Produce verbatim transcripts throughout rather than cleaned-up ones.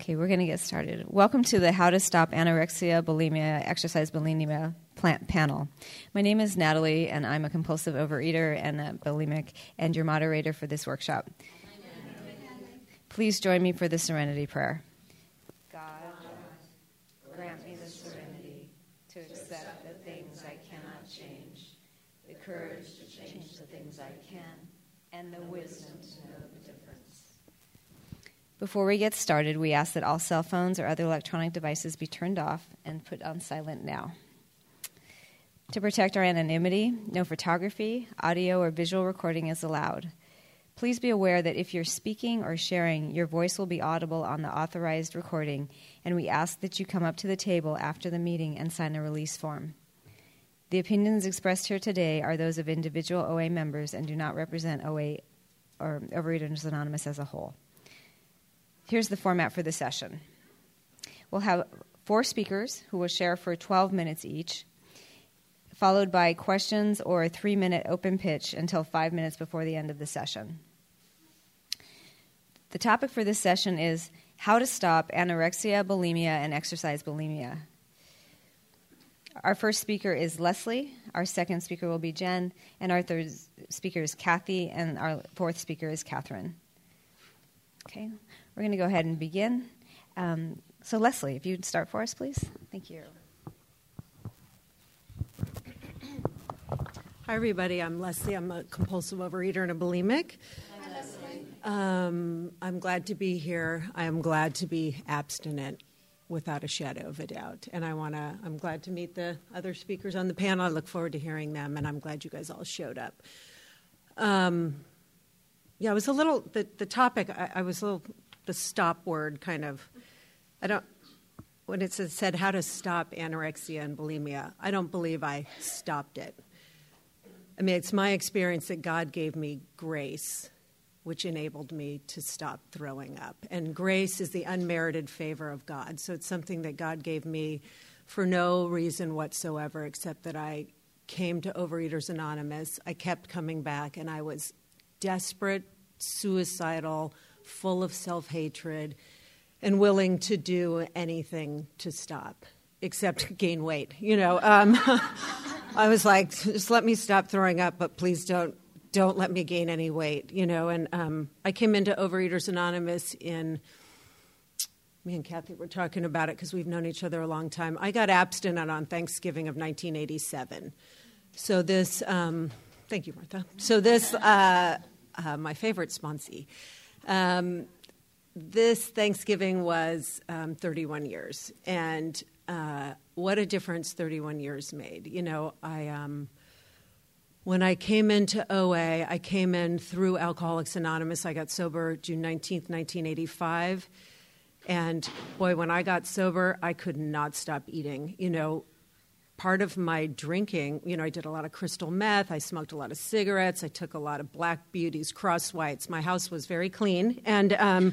Okay, we're going to get started. Welcome to the How to Stop Anorexia, Bulimia, Exercise Bulimia plant panel. My name is Natalie, and I'm a compulsive overeater and a bulimic, and your moderator for this workshop. Please join me for the Serenity Prayer. God, grant me the serenity to accept the things I cannot change, the courage to change the things I can, and the wisdom to know the difference. Before we get started, we ask that all cell phones or other electronic devices be turned off and put on silent now. To protect our anonymity, no photography, audio, or visual recording is allowed. Please be aware that if you're speaking or sharing, your voice will be audible on the authorized recording, and we ask that you come up to the table after the meeting and sign a release form. The opinions expressed here today are those of individual O A members and do not represent O A or Overeaters Anonymous as a whole. Here's the format for the session. We'll have four speakers who will share for twelve minutes each, followed by questions or a three-minute open pitch until five minutes before the end of the session. The topic for this session is how to stop anorexia, bulimia, and exercise bulimia. Our first speaker is Leslie, our second speaker will be Jen, and our third speaker is Kathy, and our fourth speaker is Catherine. Okay. We're going to go ahead and begin. Um, so, Leslie, if you'd start for us, please. Thank you. Hi, everybody. I'm Leslie. I'm a compulsive overeater and a bulimic. Hi, Leslie. Um, I'm glad to be here. I am glad to be abstinent, without a shadow of a doubt. And I want to. I'm glad to meet the other speakers on the panel. I look forward to hearing them, and I'm glad you guys all showed up. Um, yeah, I was a little. The the topic. I, I was a little. The stop word kind of, I don't, when it said how to stop anorexia and bulimia, I don't believe I stopped it. I mean, it's my experience that God gave me grace, which enabled me to stop throwing up. And grace is the unmerited favor of God. So it's something that God gave me for no reason whatsoever, except that I came to Overeaters Anonymous. I kept coming back, and I was desperate, suicidal, full of self-hatred, and willing to do anything to stop, except gain weight. You know, um, I was like, just let me stop throwing up, but please don't don't let me gain any weight. You know, and um, I came into Overeaters Anonymous in. Me and Kathy were talking about it because we've known each other a long time. I got abstinent on Thanksgiving of nineteen eighty-seven. So this, um, thank you, Martha. So this, uh, uh, my favorite sponsee. Um, this Thanksgiving was um, thirty-one years, and uh, what a difference thirty-one years made. You know, I um, when I came into O A, I came in through Alcoholics Anonymous. I got sober June nineteenth, nineteen eighty-five, and boy, when I got sober, I could not stop eating. You know, part of my drinking, you know, I did a lot of crystal meth, I smoked a lot of cigarettes, I took a lot of Black Beauties, Cross Whites. My house was very clean, and um,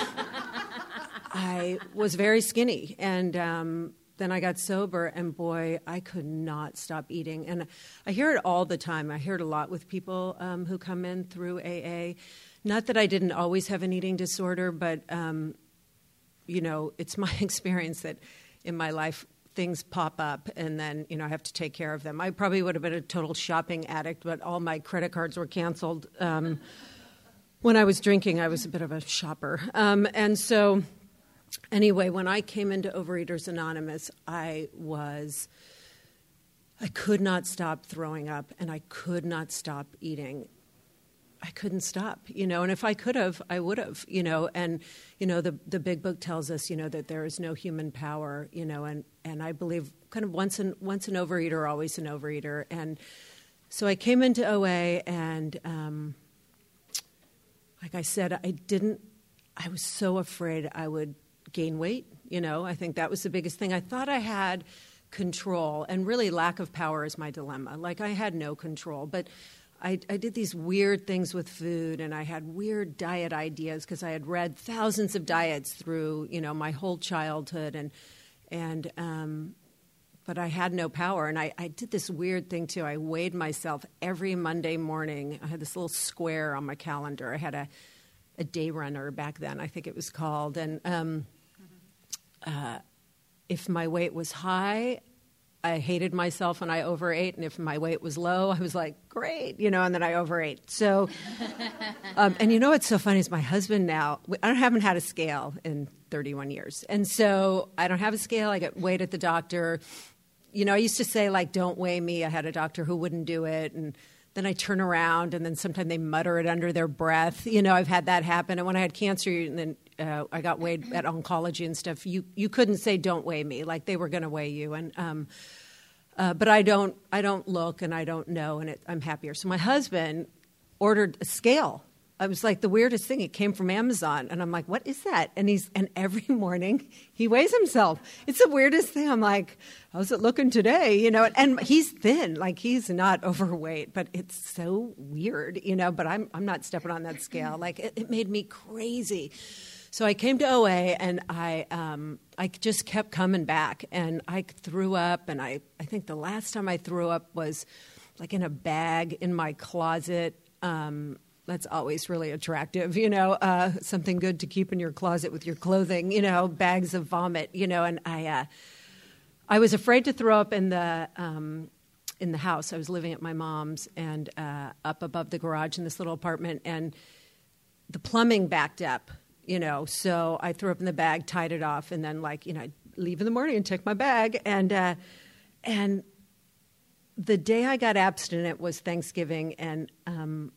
I was very skinny. And um, then I got sober, and boy, I could not stop eating. And I hear it all the time. I hear it a lot with people um, who come in through A A. Not that I didn't always have an eating disorder, but, um, you know, it's my experience that in my life, things pop up, and then, you know, I have to take care of them. I probably would have been a total shopping addict, but all my credit cards were canceled. Um, when I was drinking, I was a bit of a shopper. Um, and so, anyway, when I came into Overeaters Anonymous, I was, I could not stop throwing up, and I could not stop eating. I couldn't stop, you know, and if I could have, I would have, you know, and, you know, the the big book tells us, you know, that there is no human power, you know, and, and I believe kind of once an, once an overeater, always an overeater. And so I came into O A, and um, like I said, I didn't, I was so afraid I would gain weight, you know, I think that was the biggest thing. I thought I had control, and really lack of power is my dilemma. Like I had no control, but I, I did these weird things with food, and I had weird diet ideas because I had read thousands of diets through, you know, my whole childhood, and and um, but I had no power. And I, I did this weird thing too. I weighed myself every Monday morning. I had this little square on my calendar. I had a a day runner back then, I think it was called, and um, uh, if my weight was high, I hated myself and I overate, and if my weight was low, I was like, great, you know, and then I overate. So, um, and you know what's so funny is my husband now, I haven't had a scale in thirty-one years. And so I don't have a scale. I get weighed at the doctor. You know, I used to say, like, don't weigh me. I had a doctor who wouldn't do it. And then I turn around, and then sometimes they mutter it under their breath. You know, I've had that happen. And when I had cancer, and then uh, I got weighed at oncology and stuff, you, you couldn't say, don't weigh me. Like, they were going to weigh you. And um, uh, but I don't I don't look, and I don't know, and it, I'm happier. So my husband ordered a scale. I was like, the weirdest thing. It came from Amazon. And I'm like, what is that? And he's and every morning he weighs himself. It's the weirdest thing. I'm like, how's it looking today? You know, and he's thin. Like, he's not overweight, but it's so weird, you know, but I'm I'm not stepping on that scale. Like, it, it made me crazy. So I came to O A, and I um, I just kept coming back, and I threw up. And I, I think the last time I threw up was like in a bag in my closet. Um That's always really attractive, you know, uh, something good to keep in your closet with your clothing, you know, bags of vomit, you know. And I uh, I was afraid to throw up in the um, in the house. I was living at my mom's and uh, up above the garage in this little apartment, and the plumbing backed up, you know. So I threw up in the bag, tied it off, and then, like, you know, I'd leave in the morning and take my bag. And uh, and the day I got abstinent was Thanksgiving, and um,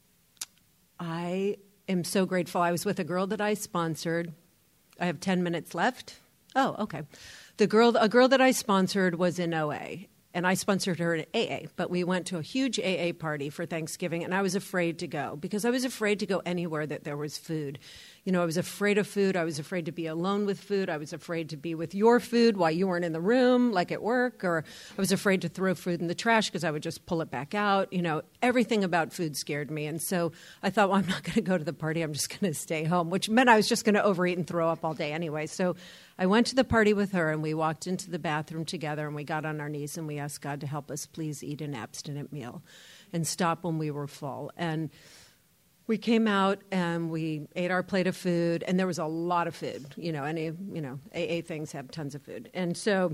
I am so grateful. I was with a girl that I sponsored. I have ten minutes left. Oh, okay. The girl, a girl that I sponsored was in O A, and I sponsored her in A A. But we went to a huge A A party for Thanksgiving, and I was afraid to go because I was afraid to go anywhere that there was food. You know, I was afraid of food. I was afraid to be alone with food. I was afraid to be with your food while you weren't in the room, like at work. Or I was afraid to throw food in the trash because I would just pull it back out. You know, everything about food scared me. And so I thought, well, I'm not going to go to the party. I'm just going to stay home, which meant I was just going to overeat and throw up all day anyway. So I went to the party with her, and we walked into the bathroom together, and we got on our knees, and we asked God to help us please eat an abstinent meal and stop when we were full. And we came out and we ate our plate of food, and there was a lot of food. You know, any, you know, A A things have tons of food. And so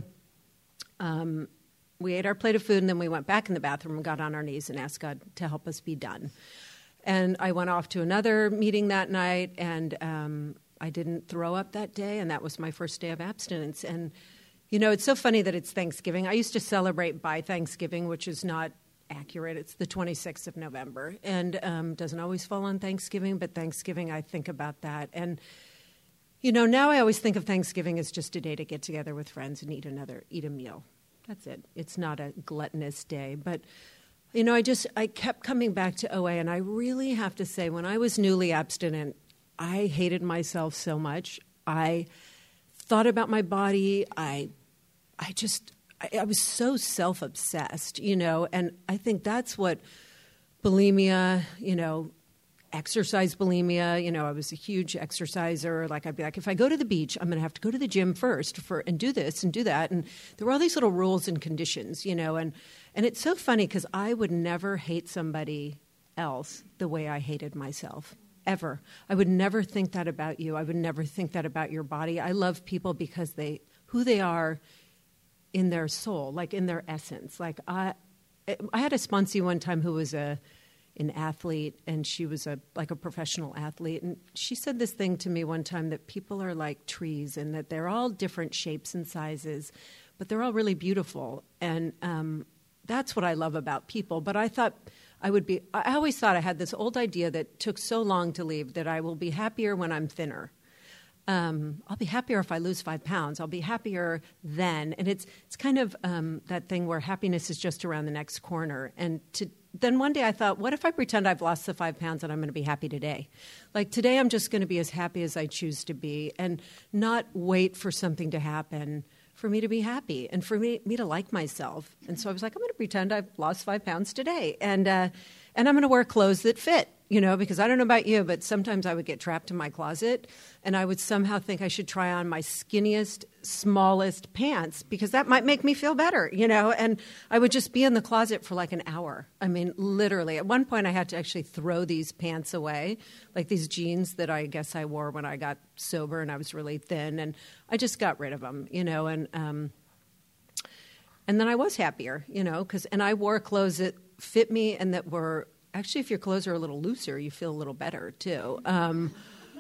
um, we ate our plate of food, and then we went back in the bathroom and got on our knees and asked God to help us be done. And I went off to another meeting that night, and um, I didn't throw up that day, and that was my first day of abstinence. And, you know, it's so funny that it's Thanksgiving. I used to celebrate by Thanksgiving, which is not accurate. It's the twenty-sixth of November, and um, doesn't always fall on Thanksgiving, but Thanksgiving, I think about that. And, you know, now I always think of Thanksgiving as just a day to get together with friends and eat another, eat a meal. That's it. It's not a gluttonous day. But, you know, I just, I kept coming back to O A, and I really have to say, when I was newly abstinent, I hated myself so much. I thought about my body. I, I just... I, I was so self-obsessed, you know, and I think that's what bulimia, you know, exercise bulimia, you know, I was a huge exerciser. Like, I'd be like, if I go to the beach, I'm going to have to go to the gym first for and do this and do that. And there were all these little rules and conditions, you know, and, and it's so funny because I would never hate somebody else the way I hated myself. Ever. I would never think that about you. I would never think that about your body. I love people because they, who they are in their soul, like in their essence. Like I, I had a sponsee one time who was a an athlete, and she was a like a professional athlete, and she said this thing to me one time that people are like trees, and that they're all different shapes and sizes, but they're all really beautiful. And um, that's what I love about people. But I thought I would be. I always thought I had this old idea that took so long to leave that I will be happier when I'm thinner. Um, I'll be happier if I lose five pounds. I'll be happier then. And it's it's kind of um, that thing where happiness is just around the next corner. And to, then one day I thought, what if I pretend I've lost the five pounds and I'm going to be happy today? Like today I'm just going to be as happy as I choose to be and not wait for something to happen for me to be happy and for me, me to like myself. And so I was like, I'm going to pretend I've lost five pounds today. And, uh, and I'm going to wear clothes that fit. you know, because I don't know about you, but sometimes I would get trapped in my closet and I would somehow think I should try on my skinniest, smallest pants because that might make me feel better, you know, and I would just be in the closet for like an hour. I mean, literally. At one point I had to actually throw these pants away, like these jeans that I guess I wore when I got sober and I was really thin, and I just got rid of them, you know, and um, and then I was happier, you know, because, and I wore clothes that fit me and that were, actually, if your clothes are a little looser, you feel a little better, too. Um,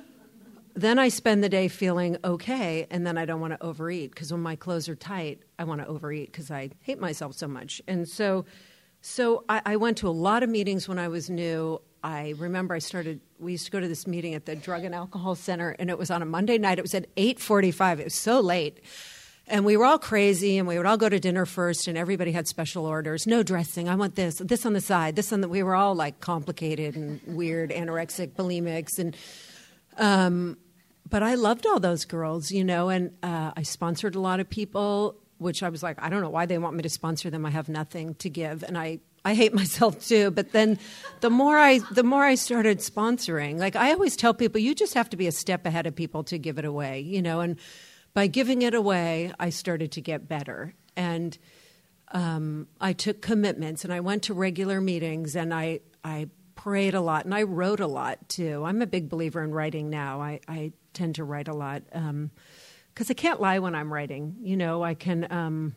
then I spend the day feeling okay, and then I don't want to overeat, because when my clothes are tight, I want to overeat because I hate myself so much. And so so I, I went to a lot of meetings when I was new. I remember I started, we used to go to this meeting at the Drug and Alcohol Center, and it was on a Monday night. It was at eight forty-five. It was so late. And we were all crazy, and we would all go to dinner first, and everybody had special orders. No dressing. I want this, this on the side, this on the... We were all, like, complicated and weird, anorexic, bulimics. And, um, but I loved all those girls, you know, and uh, I sponsored a lot of people, which I was like, I don't know why they want me to sponsor them. I have nothing to give. And I, I hate myself, too. But then the more I the more I started sponsoring, like, I always tell people, you just have to be a step ahead of people to give it away, you know, and... By giving it away, I started to get better, and um, I took commitments, and I went to regular meetings, and I, I prayed a lot, and I wrote a lot, too. I'm a big believer in writing now. I, I tend to write a lot because um, I can't lie when I'm writing. You know, I can... Um,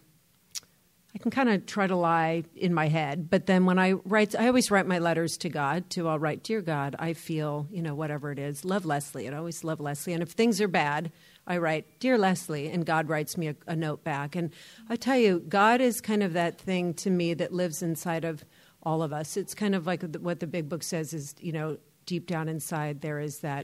I can kind of try to lie in my head, but then when I write, I always write my letters to God, too. I'll write, Dear God, I feel, you know, whatever it is, love Leslie. I always love Leslie. And if things are bad, I write, Dear Leslie, and God writes me a, a note back. And I tell you, God is kind of that thing to me that lives inside of all of us. It's kind of like what the Big Book says is, you know, deep down inside there is that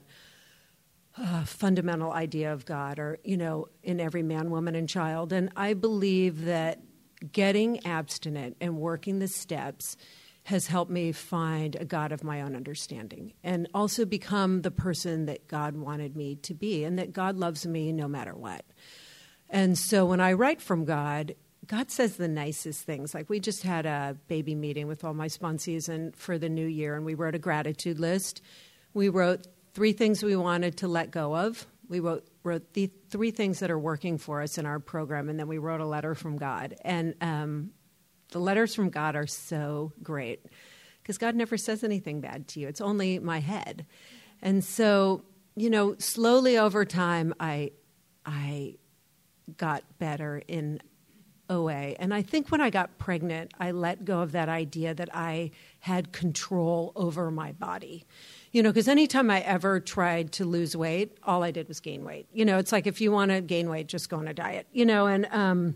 uh, fundamental idea of God, or, you know, in every man, woman, and child. And I believe that getting abstinent and working the steps has helped me find a God of my own understanding and also become the person that God wanted me to be, and that God loves me no matter what. And so when I write from God, God says the nicest things. Like, we just had a baby meeting with all my sponsees and for the new year, and we wrote a gratitude list. We wrote three things we wanted to let go of. We wrote, wrote the three things that are working for us in our program, and then we wrote a letter from God. And um, the letters from God are so great because God never says anything bad to you. It's only my head. And so, you know, slowly over time, I, I got better in O A. And I think when I got pregnant, I let go of that idea that I had control over my body. You know, because anytime I ever tried to lose weight, all I did was gain weight. You know, it's like, if you want to gain weight, just go on a diet, you know, and um,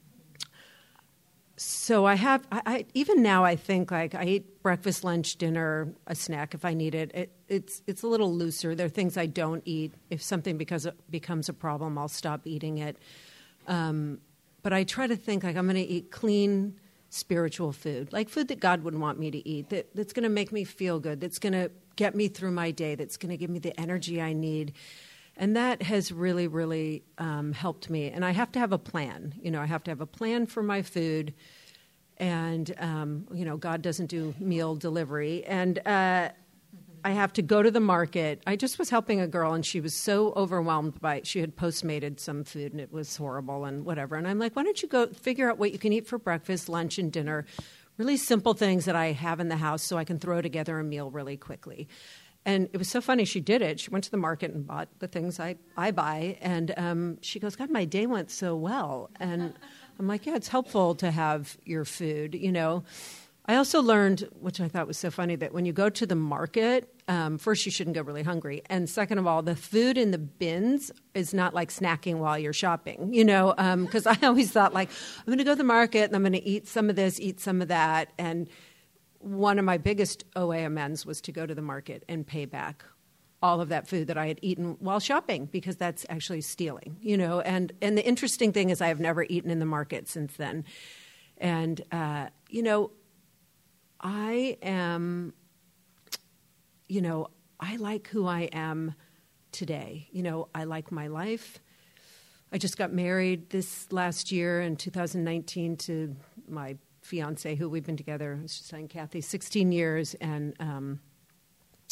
so I have, I, I even now I think, like, I eat breakfast, lunch, dinner, a snack if I need it. it it's it's a little looser. There are things I don't eat. If something because becomes a problem, I'll stop eating it. Um, but I try to think, like, I'm going to eat clean, spiritual food, like food that God would want me to eat, that, that's going to make me feel good, that's going to get me through my day, that's going to give me the energy I need. And that has really, really um, helped me. And I have to have a plan. You know, I have to have a plan for my food. And, um, you know, God doesn't do meal delivery. And uh, I have to go to the market. I just was helping a girl, and she was so overwhelmed by it. She had Postmated some food, and it was horrible and whatever. And I'm like, why don't you go figure out what you can eat for breakfast, lunch, and dinner, really simple things that I have in the house so I can throw together a meal really quickly. And it was so funny. She did it. She went to the market and bought the things I, I buy. And um, she goes, God, my day went so well. And I'm like, yeah, it's helpful to have your food, you know. I also learned, which I thought was so funny, that when you go to the market, um, first, you shouldn't go really hungry. And second of all, the food in the bins is not like snacking while you're shopping, you know, because um, I always thought, like, I'm going to go to the market and I'm going to eat some of this, eat some of that. And one of my biggest O A amends was to go to the market and pay back all of that food that I had eaten while shopping, because that's actually stealing, you know. And, and the interesting thing is I have never eaten in the market since then. And, uh, you know, I am, you know, I like who I am today. You know, I like my life. I just got married this last year in two thousand nineteen to my fiance, who we've been together, I was just saying, Kathy, sixteen years. And um,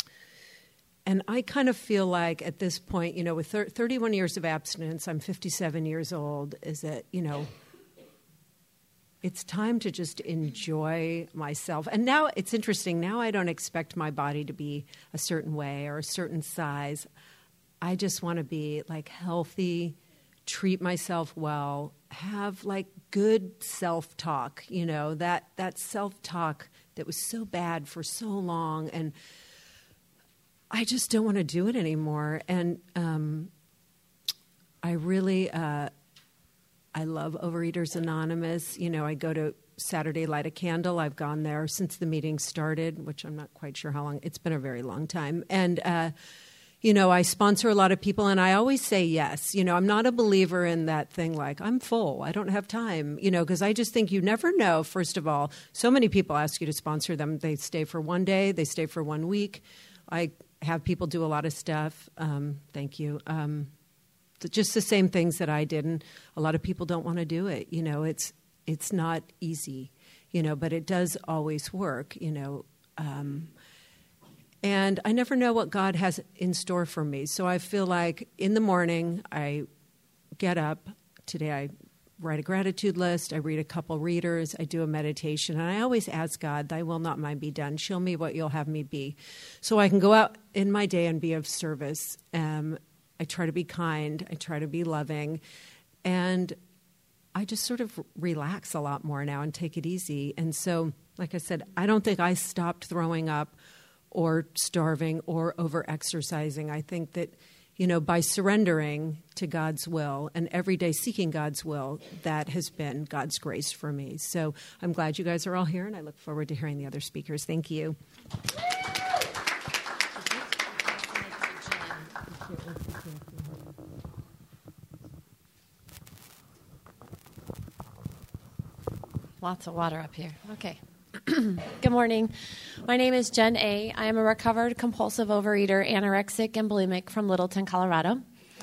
and I kind of feel like at this point, you know, with thir- thirty-one years of abstinence, I'm fifty-seven years old, is that, you know, it's time to just enjoy myself. And now it's interesting. Now I don't expect my body to be a certain way or a certain size. I just want to be like healthy, treat myself well, have like good self-talk, you know, that, that self-talk that was so bad for so long. And I just don't want to do it anymore. And um, I really, uh, I love Overeaters Anonymous. You know, I go to Saturday Light a Candle. I've gone there since the meeting started, which I'm not quite sure how long. It's been a very long time. And, uh, you know, I sponsor a lot of people, and I always say yes. You know, I'm not a believer in that thing like, I'm full, I don't have time, you know, because I just think you never know, first of all. So many people ask you to sponsor them. They stay for one day, they stay for one week. I have people do a lot of stuff. Um, thank you. Um, just the same things that I did, and a lot of people don't want to do it. You know, it's it's not easy, you know, but it does always work, you know. Um And I never know what God has in store for me. So I feel like in the morning, I get up. Today I write a gratitude list. I read a couple readers. I do a meditation. And I always ask God, thy will not mine be done. Show me what you'll have me be. So I can go out in my day and be of service. Um, I try to be kind. I try to be loving. And I just sort of relax a lot more now and take it easy. And so, like I said, I don't think I stopped throwing up or starving or over-exercising. I think that, you know, by surrendering to God's will and every day seeking God's will, that has been God's grace for me. So I'm glad you guys are all here, and I look forward to hearing the other speakers. Thank you. Lots of water up here. Okay. Good morning. My name is Jen A. I am a recovered compulsive overeater, anorexic, and bulimic from Littleton, Colorado.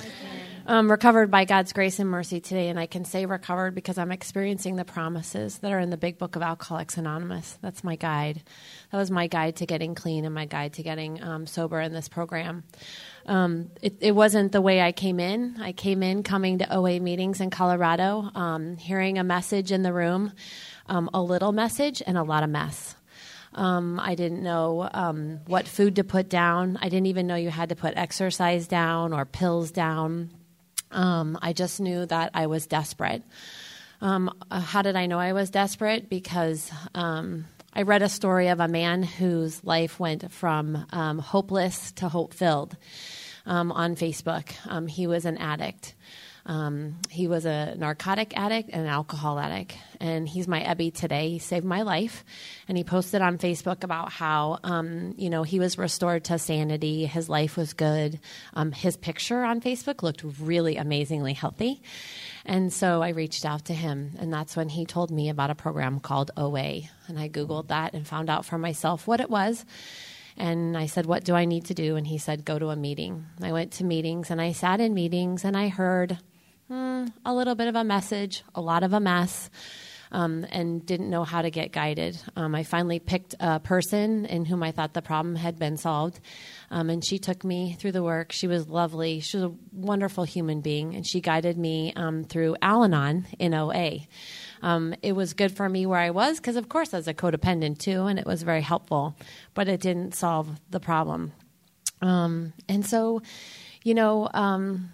I'm recovered by God's grace and mercy today, and I can say recovered because I'm experiencing the promises that are in the Big Book of Alcoholics Anonymous. That's my guide. That was my guide to getting clean and my guide to getting um, sober in this program. Um, it, it wasn't the way I came in. I came in coming to O A meetings in Colorado, um, hearing a message in the room, um, a little message and a lot of mess. Um, I didn't know um, what food to put down. I didn't even know you had to put exercise down or pills down. Um, I just knew that I was desperate. Um, uh, how did I know I was desperate? Because um, I read a story of a man whose life went from um, hopeless to hope-filled um, on Facebook. Um, he was an addict. Um, he was a narcotic addict and an alcohol addict, and he's my Ebby today. He saved my life, and he posted on Facebook about how, um, you know, he was restored to sanity. His life was good. Um, his picture on Facebook looked really amazingly healthy, and so I reached out to him, and that's when he told me about a program called O A, and I Googled that and found out for myself what it was. And I said, what do I need to do? And he said, go to a meeting. I went to meetings, and I sat in meetings, and I heard Hmm, a little bit of a message, a lot of a mess, um, and didn't know how to get guided. Um, I finally picked a person in whom I thought the problem had been solved, um, and she took me through the work. She was lovely. She was a wonderful human being, and she guided me um, through Al-Anon in O A. Um, it was good for me where I was because, of course, I was a codependent too, and it was very helpful, but it didn't solve the problem. Um, and so, you know, um,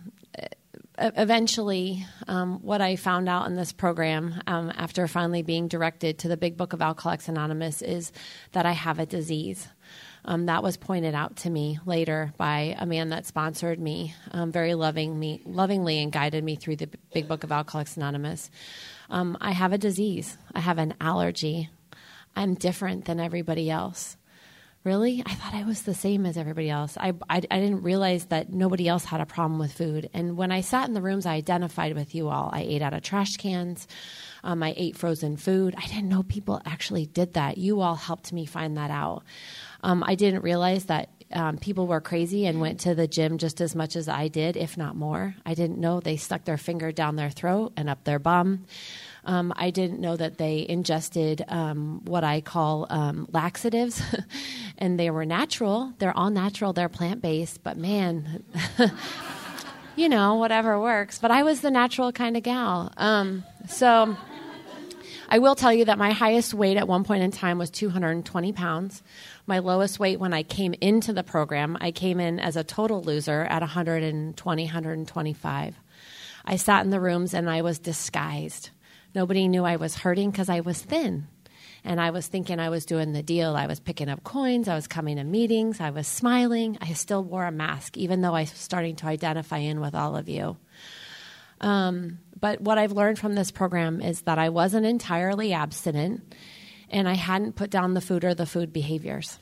eventually, um, what I found out in this program, um, after finally being directed to the Big Book of Alcoholics Anonymous, is that I have a disease. Um, that was pointed out to me later by a man that sponsored me, um, very loving me, lovingly and guided me through the Big Book of Alcoholics Anonymous. Um, I have a disease. I have an allergy. I'm different than everybody else. Really? I thought I was the same as everybody else. I, I, I didn't realize that nobody else had a problem with food. And when I sat in the rooms, I identified with you all. I ate out of trash cans. Um, I ate frozen food. I didn't know people actually did that. You all helped me find that out. Um, I didn't realize that um, people were crazy and went to the gym just as much as I did, if not more. I didn't know they stuck their finger down their throat and up their bum. Um, I didn't know that they ingested um, what I call um, laxatives, and they were natural. They're all natural. They're plant-based, but man, you know, whatever works. But I was the natural kind of gal. Um, so I will tell you that my highest weight at one point in time was two hundred twenty pounds. My lowest weight when I came into the program, I came in as a total loser at one hundred twenty, one hundred twenty-five. I sat in the rooms and I was disguised. Nobody knew I was hurting because I was thin. And I was thinking I was doing the deal. I was picking up coins. I was coming to meetings. I was smiling. I still wore a mask, even though I was starting to identify in with all of you. Um, but what I've learned from this program is that I wasn't entirely abstinent, and I hadn't put down the food or the food behaviors.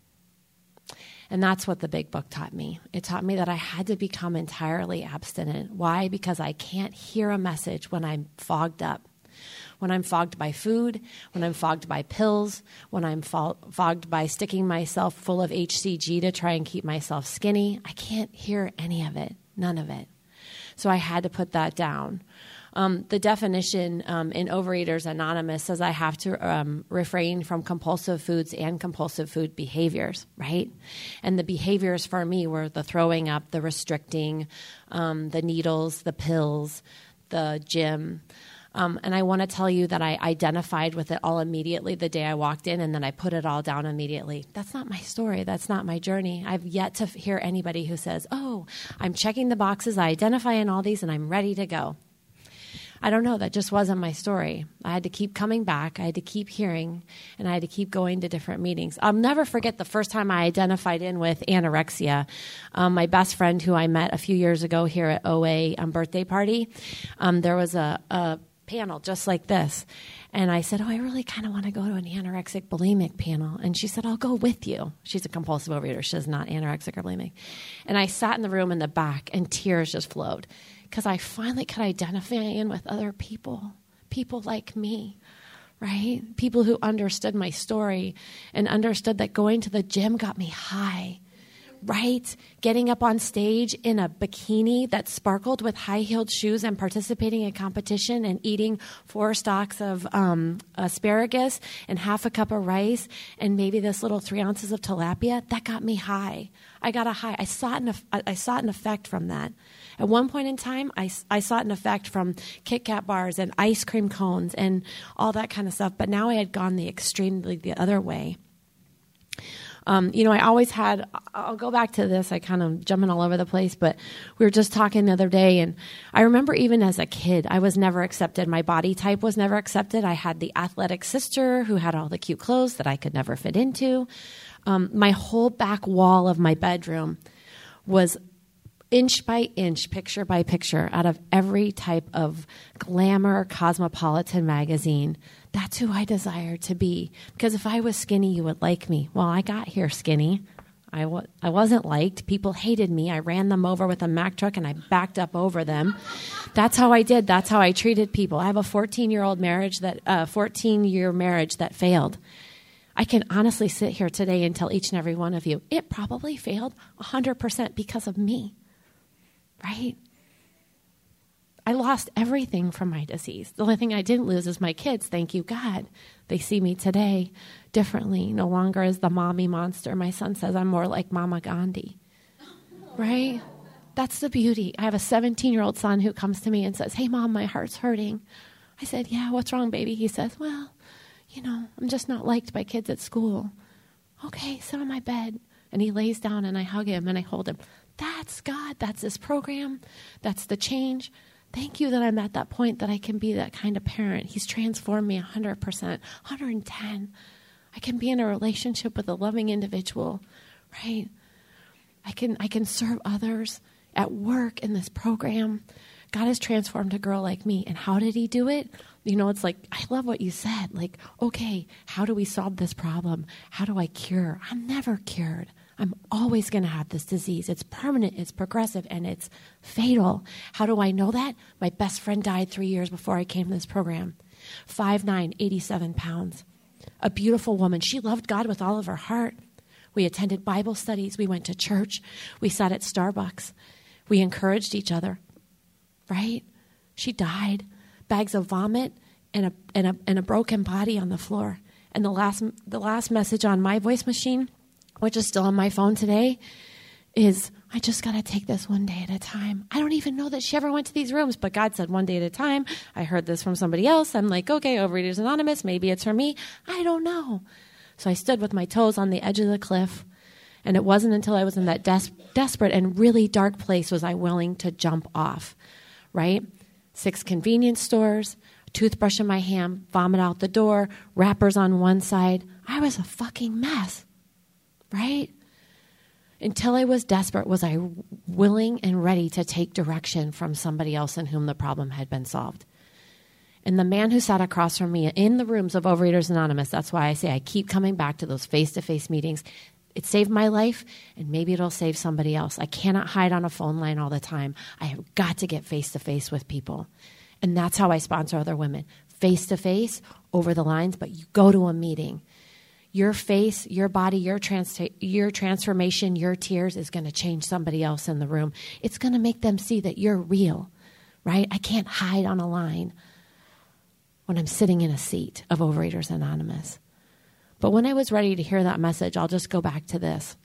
And that's what the big book taught me. It taught me that I had to become entirely abstinent. Why? Because I can't hear a message when I'm fogged up. When I'm fogged by food, when I'm fogged by pills, when I'm fo- fogged by sticking myself full of H C G to try and keep myself skinny, I can't hear any of it, none of it. So I had to put that down. Um, the definition um, in Overeaters Anonymous says I have to um, refrain from compulsive foods and compulsive food behaviors, right? And the behaviors for me were the throwing up, the restricting, um, the needles, the pills, the gym. Um, and I want to tell you that I identified with it all immediately the day I walked in, and then I put it all down immediately. That's not my story. That's not my journey. I've yet to hear anybody who says, oh, I'm checking the boxes, I identify in all these, and I'm ready to go. I don't know. That just wasn't my story. I had to keep coming back. I had to keep hearing, and I had to keep going to different meetings. I'll never forget the first time I identified in with anorexia. Um, my best friend who I met a few years ago here at O A um, birthday party, um, there was a, a panel just like this. And I said, oh, I really kind of want to go to an anorexic bulimic panel. And she said, I'll go with you. She's a compulsive overeater. She's not anorexic or bulimic. And I sat in the room in the back, and tears just flowed because I finally could identify in with other people, people like me, right? People who understood my story and understood that going to the gym got me high. Right? Getting up on stage in a bikini that sparkled with high-heeled shoes and participating in competition and eating four stalks of um, asparagus and half a cup of rice and maybe this little three ounces of tilapia, that got me high. I got a high. I saw an, I saw an effect from that. At one point in time, I, I saw an effect from Kit Kat bars and ice cream cones and all that kind of stuff. But now I had gone the extremely the other way. Um, you know, I always had, I'll go back to this, I kind of jumping all over the place, but we were just talking the other day, and I remember even as a kid, I was never accepted. My body type was never accepted. I had the athletic sister who had all the cute clothes that I could never fit into. Um, my whole back wall of my bedroom was inch by inch, picture by picture, out of every type of glamour cosmopolitan magazine. That's who I desire to be. Because if I was skinny, you would like me. Well, I got here skinny. I, w- I wasn't liked. People hated me. I ran them over with a Mack truck and I backed up over them. That's how I did. That's how I treated people. I have a fourteen-year-old marriage that, uh, fourteen-year marriage that failed. I can honestly sit here today and tell each and every one of you, it probably failed one hundred percent because of me. Right? I lost everything from my disease. The only thing I didn't lose is my kids. Thank you, God. They see me today differently, no longer as the mommy monster. My son says I'm more like Mama Gandhi. Right? That's the beauty. I have a seventeen-year-old son who comes to me and says, hey, Mom, my heart's hurting. I said, yeah, what's wrong, baby? He says, well, you know, I'm just not liked by kids at school. Okay, sit on my bed. And he lays down and I hug him and I hold him. That's God. That's this program. That's the change. Thank you that I'm at that point that I can be that kind of parent. He's transformed me one hundred percent, one hundred ten. I can be in a relationship with a loving individual, right? I can I can serve others at work in this program. God has transformed a girl like me. And how did he do it? You know, it's like, I love what you said. Like, okay, how do we solve this problem? How do I cure? I'm never cured. I'm always going to have this disease. It's permanent, it's progressive, and it's fatal. How do I know that? My best friend died three years before I came to this program. five nine, eighty-seven pounds. A beautiful woman. She loved God with all of her heart. We attended Bible studies. We went to church. We sat at Starbucks. We encouraged each other, right? She died. Bags of vomit and a, and a, and a broken body on the floor. And the last, the last message on my voice machine, which is still on my phone today, is, I just got to take this one day at a time. I don't even know that she ever went to these rooms, but God said one day at a time. I heard this from somebody else. I'm like, okay, Overeaters Anonymous, maybe it's for me. I don't know. So I stood with my toes on the edge of the cliff, and it wasn't until I was in that des- desperate and really dark place was I willing to jump off, right? Six convenience stores, toothbrush in my hand, vomit out the door, wrappers on one side. I was a fucking mess, right? Until I was desperate, was I willing and ready to take direction from somebody else in whom the problem had been solved. And the man who sat across from me in the rooms of Overeaters Anonymous, that's why I say I keep coming back to those face-to-face meetings. It saved my life, and maybe it'll save somebody else. I cannot hide on a phone line all the time. I have got to get face-to-face with people. And that's how I sponsor other women. Face-to-face, over the lines, but you go to a meeting. Your face, your body, your trans- your transformation, your tears is going to change somebody else in the room. It's going to make them see that you're real, right? I can't hide on a line when I'm sitting in a seat of Overeaters Anonymous. But when I was ready to hear that message, I'll just go back to this.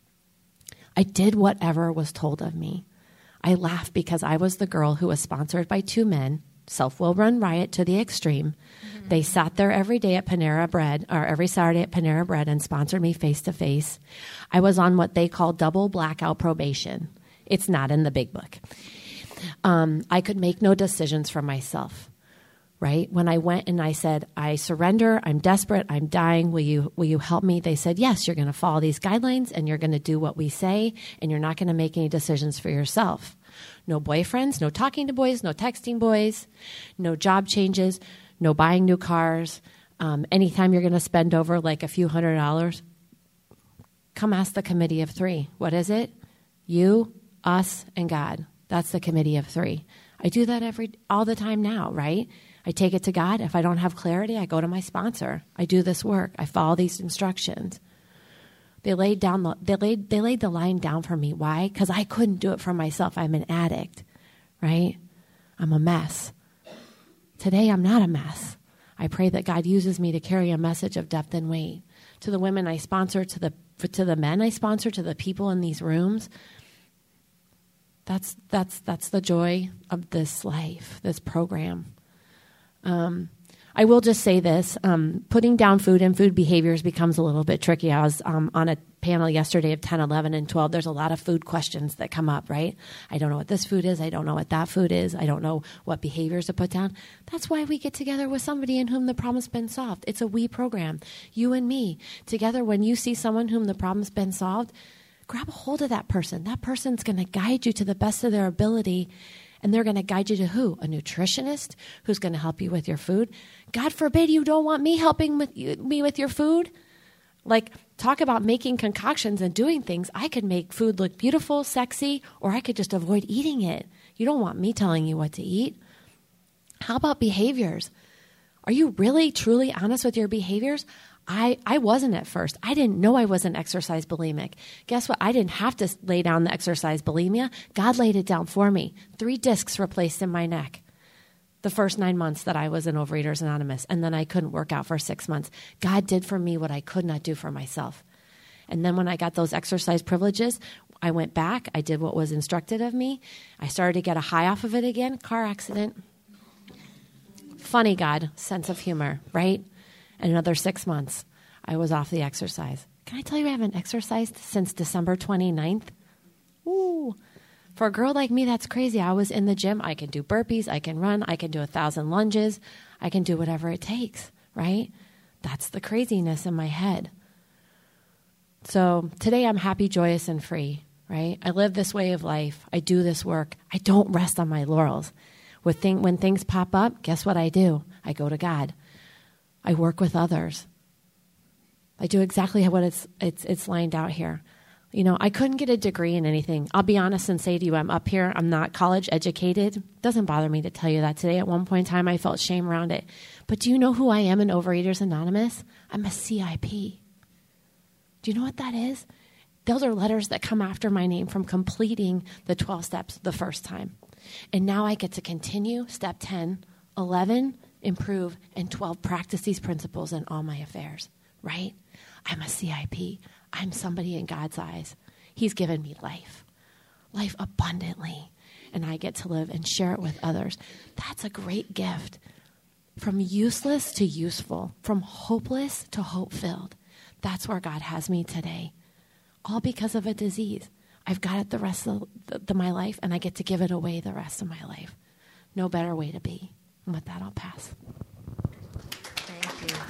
I did whatever was told of me. I laughed because I was the girl who was sponsored by two men, self-will run riot to the extreme. Mm-hmm. They sat there every day at Panera Bread, or every Saturday at Panera Bread, and sponsored me face-to-face. I was on what they call double blackout probation. It's not in the big book. Um, I could make no decisions for myself, right? When I went and I said, I surrender, I'm desperate, I'm dying, will you, will you help me? They said, yes, you're going to follow these guidelines, and you're going to do what we say, and you're not going to make any decisions for yourself. No boyfriends, no talking to boys, no texting boys, no job changes, no buying new cars. Um, anytime you're going to spend over like a few hundred dollars, come ask the committee of three. What is it? You, us, and God. That's the committee of three. I do that every all the time now, right? I take it to God. If I don't have clarity, I go to my sponsor. I do this work. I follow these instructions. They laid down the they laid they laid the line down for me. Why? Because I couldn't do it for myself. I'm an addict, right? I'm a mess. Today, I'm not a mess. I pray that God uses me to carry a message of depth and weight to the women I sponsor, to the to the men I sponsor, to the people in these rooms. That's that's that's the joy of this life, this program. Um, I will just say this, um, putting down food and food behaviors becomes a little bit tricky. I was um, on a panel yesterday of ten, eleven, and twelve. There's a lot of food questions that come up, right? I don't know what this food is. I don't know what that food is. I don't know what behaviors to put down. That's why we get together with somebody in whom the problem's been solved. It's a we program, you and me. Together, when you see someone whom the problem's been solved, grab a hold of that person. That person's going to guide you to the best of their ability. And they're going to guide you to who? A nutritionist who's going to help you with your food. God forbid you don't want me helping with you, me with your food. Like, talk about making concoctions and doing things. I could make food look beautiful, sexy, or I could just avoid eating it. You don't want me telling you what to eat. How about behaviors? Are you really, truly honest with your behaviors? I, I wasn't at first. I didn't know I was an exercise bulimic. Guess what? I didn't have to lay down the exercise bulimia. God laid it down for me. Three discs replaced in my neck the first nine months that I was in Overeaters Anonymous, and then I couldn't work out for six months. God did for me what I could not do for myself. And then when I got those exercise privileges, I went back. I did what was instructed of me. I started to get a high off of it again. Car accident. Funny God, sense of humor, right? And another six months, I was off the exercise. Can I tell you I haven't exercised since December twenty-ninth? Ooh. For a girl like me, that's crazy. I was in the gym. I can do burpees. I can run. I can do a thousand lunges. I can do whatever it takes, right? That's the craziness in my head. So today I'm happy, joyous, and free, right? I live this way of life. I do this work. I don't rest on my laurels. With thing, when things pop up, guess what I do? I go to God. I work with others. I do exactly what it's it's it's lined out here. You know, I couldn't get a degree in anything. I'll be honest and say to you, I'm up here. I'm not college educated. It doesn't bother me to tell you that today. At one point in time, I felt shame around it. But do you know who I am in Overeaters Anonymous? I'm a C I P. Do you know what that is? Those are letters that come after my name from completing the twelve steps the first time. And now I get to continue step ten, eleven, improve, and twelve, practice these principles in all my affairs, right? I'm a C I P. I'm somebody in God's eyes. He's given me life, life abundantly, and I get to live and share it with others. That's a great gift. From useless to useful, from hopeless to hope-filled. That's where God has me today. All because of a disease. I've got it the rest of the, the, my life, and I get to give it away the rest of my life. No better way to be. And with that, I'll pass. Thank you.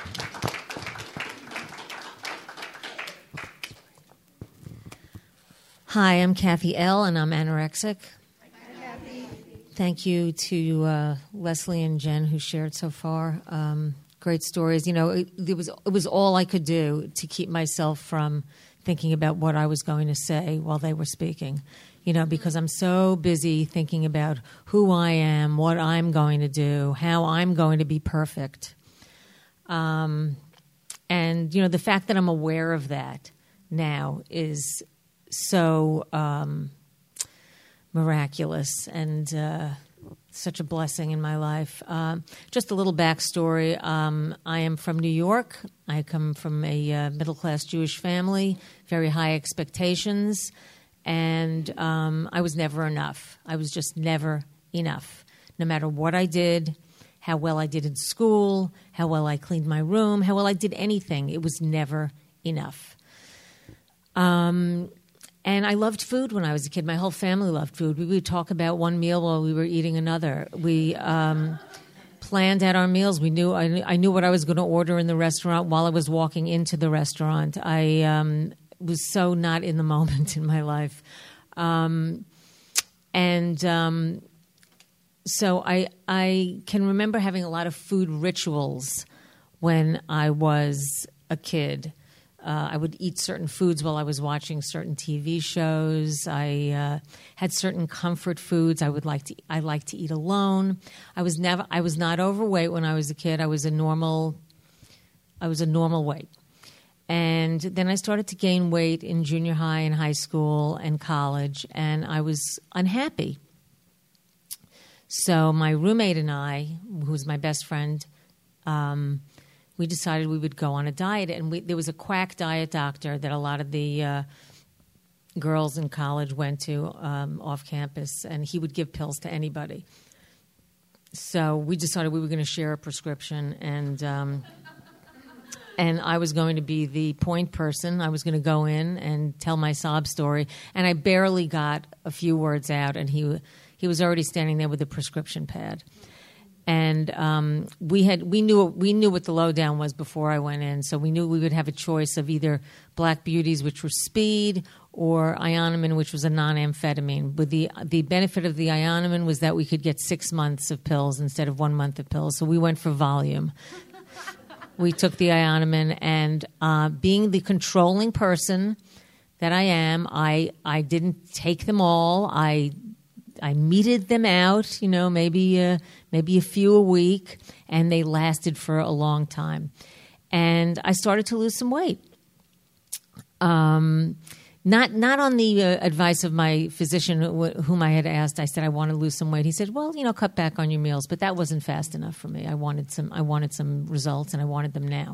Hi, I'm Kathy L., and I'm anorexic. Hi, Kathy. Thank you to uh, Leslie and Jen who shared so far. Um, great stories. You know, it, it was it was all I could do to keep myself from thinking about what I was going to say while they were speaking, you know, because I'm so busy thinking about who I am, what I'm going to do, how I'm going to be perfect. Um, and, you know, the fact that I'm aware of that now is so um, miraculous and uh, such a blessing in my life. Um, just a little backstory. Um, I am from New York. I come from a uh, middle-class Jewish family, very high expectations, and um, I was never enough. I was just never enough. No matter what I did, how well I did in school, how well I cleaned my room, how well I did anything, it was never enough. Um, And I loved food when I was a kid. My whole family loved food. We would talk about one meal while we were eating another. We um, planned out our meals. We knew I, I knew what I was going to order in the restaurant while I was walking into the restaurant. I um, was so not in the moment in my life, um, and um, so I I can remember having a lot of food rituals when I was a kid. Uh, I would eat certain foods while I was watching certain T V shows. I uh, had certain comfort foods I would like to. I like to eat alone. I was never. I was not overweight when I was a kid. I was a normal. I was a normal weight, and then I started to gain weight in junior high and high school and college, and I was unhappy. So my roommate and I, who was my best friend, um, we decided we would go on a diet. And we, there was a quack diet doctor that a lot of the uh, girls in college went to um, off campus, and he would give pills to anybody. So we decided we were going to share a prescription, and um, and I was going to be the point person. I was going to go in and tell my sob story, and I barely got a few words out, and he he was already standing there with a prescription pad. And um, we had we knew we knew what the lowdown was before I went in, so we knew we would have a choice of either Black Beauties, which were speed, or Ionomin, which was a non-amphetamine. But the the benefit of the Ionomin was that we could get six months of pills instead of one month of pills. So we went for volume. We took the Ionomin, and uh, being the controlling person that I am, I I didn't take them all. I I meted them out, you know, maybe uh, maybe a few a week, and they lasted for a long time. And I started to lose some weight. Um, not not on the uh, advice of my physician, wh- whom I had asked. I said I want to lose some weight. He said, "Well, you know, cut back on your meals," but that wasn't fast enough for me. I wanted some. I wanted some results, and I wanted them now.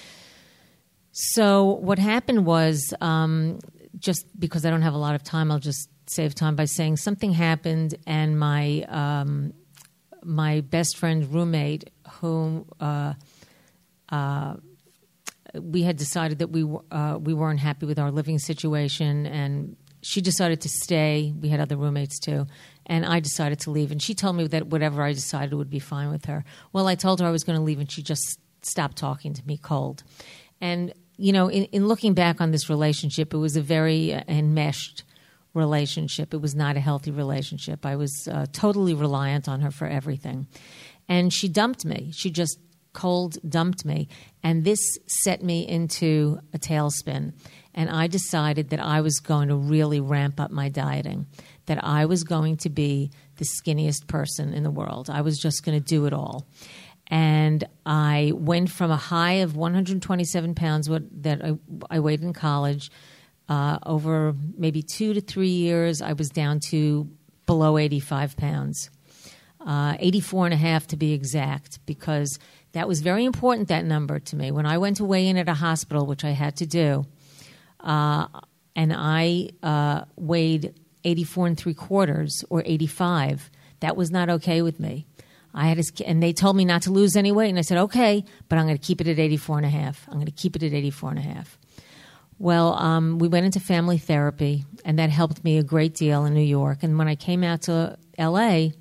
So what happened was, um, just because I don't have a lot of time, I'll just save time by saying something happened, and my um, my best friend roommate, whom uh, uh, we had decided that we uh, we weren't happy with our living situation, and she decided to stay. We had other roommates too, and I decided to leave. And she told me that whatever I decided would be fine with her. Well, I told her I was going to leave, and she just stopped talking to me cold. And you know, in, in looking back on this relationship, it was a very uh, enmeshed relationship. It was not a healthy relationship. I was uh, totally reliant on her for everything. And she dumped me. She just cold dumped me. And this set me into a tailspin. And I decided that I was going to really ramp up my dieting, that I was going to be the skinniest person in the world. I was just going to do it all. And I went from a high of one hundred twenty-seven pounds what, that I, I weighed in college. Uh, over maybe two to three years, I was down to below eighty-five pounds. Uh, eighty-four and a half to be exact, because that was very important, that number to me. When I went to weigh in at a hospital, which I had to do, uh, and I uh, weighed eighty-four and three quarters or eighty-five, that was not okay with me. I had to, and they told me not to lose any weight, and I said, okay, but I'm going to keep it at eighty-four and a half. I'm going to keep it at eighty-four and a half. Well, um, we went into family therapy, and that helped me a great deal in New York. And when I came out to L A,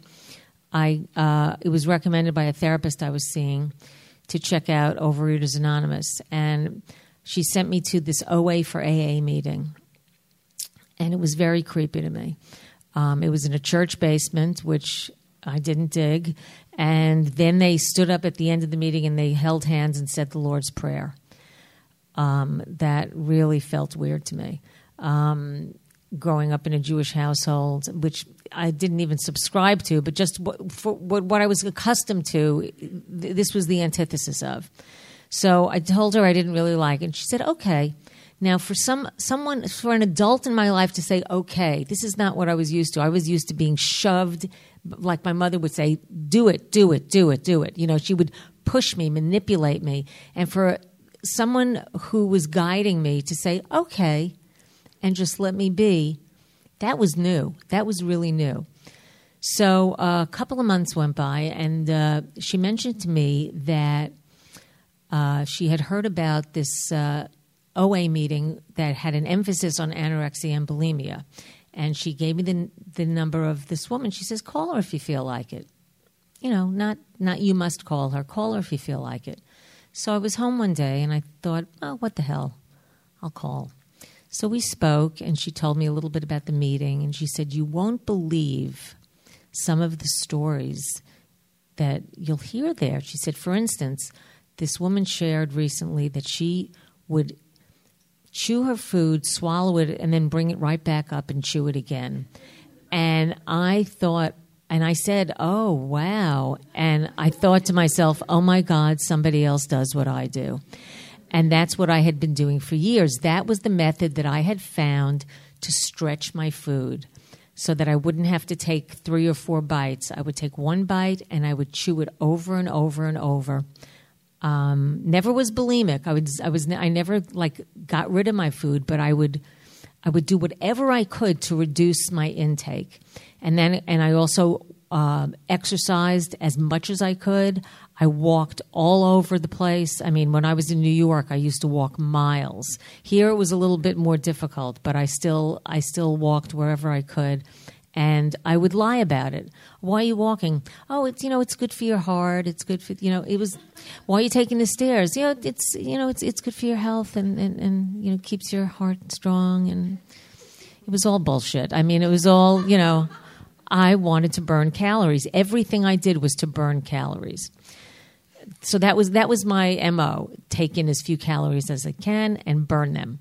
I uh, it was recommended by a therapist I was seeing to check out Overeaters Anonymous. And she sent me to this O A for A A meeting. And it was very creepy to me. Um, it was in a church basement, which I didn't dig. And then they stood up at the end of the meeting and they held hands and said the Lord's Prayer. Um, that really felt weird to me. Um, growing up in a Jewish household, which I didn't even subscribe to, but just what, for what, what I was accustomed to, th- this was the antithesis of. So I told her I didn't really like it. And she said, okay. Now, for some someone, for an adult in my life to say, okay, this is not what I was used to. I was used to being shoved, like my mother would say, do it, do it, do it, do it. You know, she would push me, manipulate me. And for someone who was guiding me to say, okay, and just let me be, that was new. That was really new. So uh, a couple of months went by, and uh, she mentioned to me that uh, she had heard about this uh, O A meeting that had an emphasis on anorexia and bulimia. And she gave me the the number of this woman. She says, call her if you feel like it. You know, not not you must call her. Call her if you feel like it. So I was home one day, and I thought, oh, what the hell? I'll call. So we spoke, and she told me a little bit about the meeting, and she said, you won't believe some of the stories that you'll hear there. She said, for instance, this woman shared recently that she would chew her food, swallow it, and then bring it right back up and chew it again. And I thought, and I said, oh, wow. And I thought to myself, oh, my God, somebody else does what I do. And that's what I had been doing for years. That was the method that I had found to stretch my food so that I wouldn't have to take three or four bites. I would take one bite and I would chew it over and over and over. Um, never was bulimic. I would, I was, I never like got rid of my food, but I would, I would do whatever I could to reduce my intake. And then, and I also uh, exercised as much as I could. I walked all over the place. I mean, when I was in New York, I used to walk miles. Here it was a little bit more difficult, but I still, I still walked wherever I could. And I would lie about it. Why are you walking? Oh, it's, you know, it's good for your heart. It's good for, you know, it was, why are you taking the stairs? You know, it's, you know, it's, it's good for your health and, and, and, you know, keeps your heart strong. And it was all bullshit. I mean, it was all, you know, I wanted to burn calories. Everything I did was to burn calories. So that was, that was my M O. Take in as few calories as I can and burn them.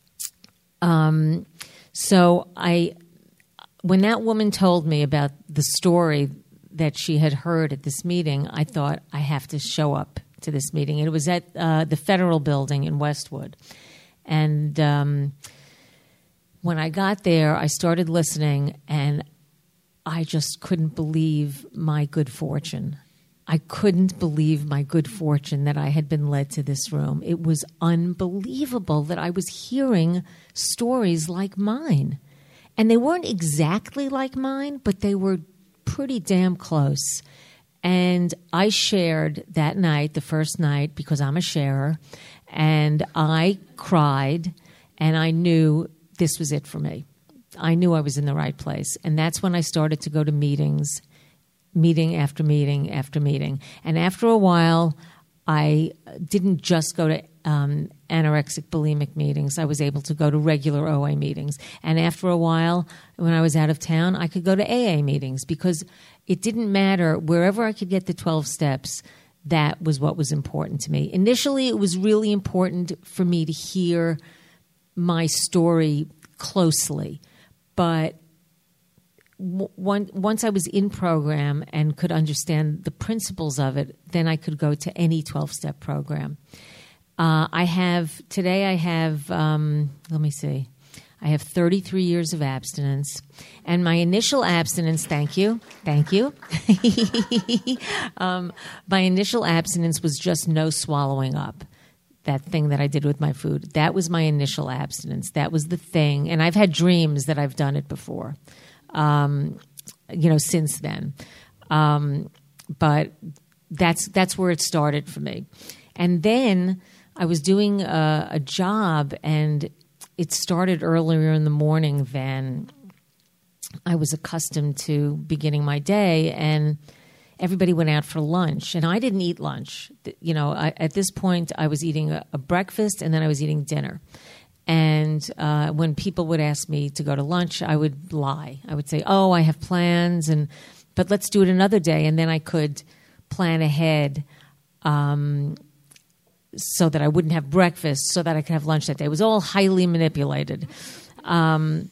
Um, so I, When that woman told me about the story that she had heard at this meeting, I thought, I have to show up to this meeting. And it was at uh, the Federal Building in Westwood. And um, when I got there, I started listening, and I just couldn't believe my good fortune. I couldn't believe my good fortune that I had been led to this room. It was unbelievable that I was hearing stories like mine. And they weren't exactly like mine, but they were pretty damn close. And I shared that night, the first night, because I'm a sharer, and I cried, and I knew this was it for me. I knew I was in the right place. And that's when I started to go to meetings, meeting after meeting after meeting. And after a while, I didn't just go to um, anorexic bulimic meetings. I was able to go to regular O A meetings. And after a while, when I was out of town, I could go to A A meetings because it didn't matter. Wherever I could get the twelve steps, that was what was important to me. Initially, it was really important for me to hear my story closely. But w- one, once I was in program and could understand the principles of it, then I could go to any twelve-step program. Uh, I have, today I have, um, let me see, I have thirty-three years of abstinence. And my initial abstinence, thank you, thank you. um, my initial abstinence was just no swallowing up. That thing that I did with my food. That was my initial abstinence. That was the thing. And I've had dreams that I've done it before, um, you know, since then. Um, but that's that's where it started for me. And then I was doing a, a job, and it started earlier in the morning than I was accustomed to beginning my day, and everybody went out for lunch, and I didn't eat lunch. You know, I, at this point, I was eating a, a breakfast, and then I was eating dinner. And uh, when people would ask me to go to lunch, I would lie. I would say, "Oh, I have plans, and but let's do it another day." And then I could plan ahead, um, so that I wouldn't have breakfast, so that I could have lunch that day. It was all highly manipulated. Um,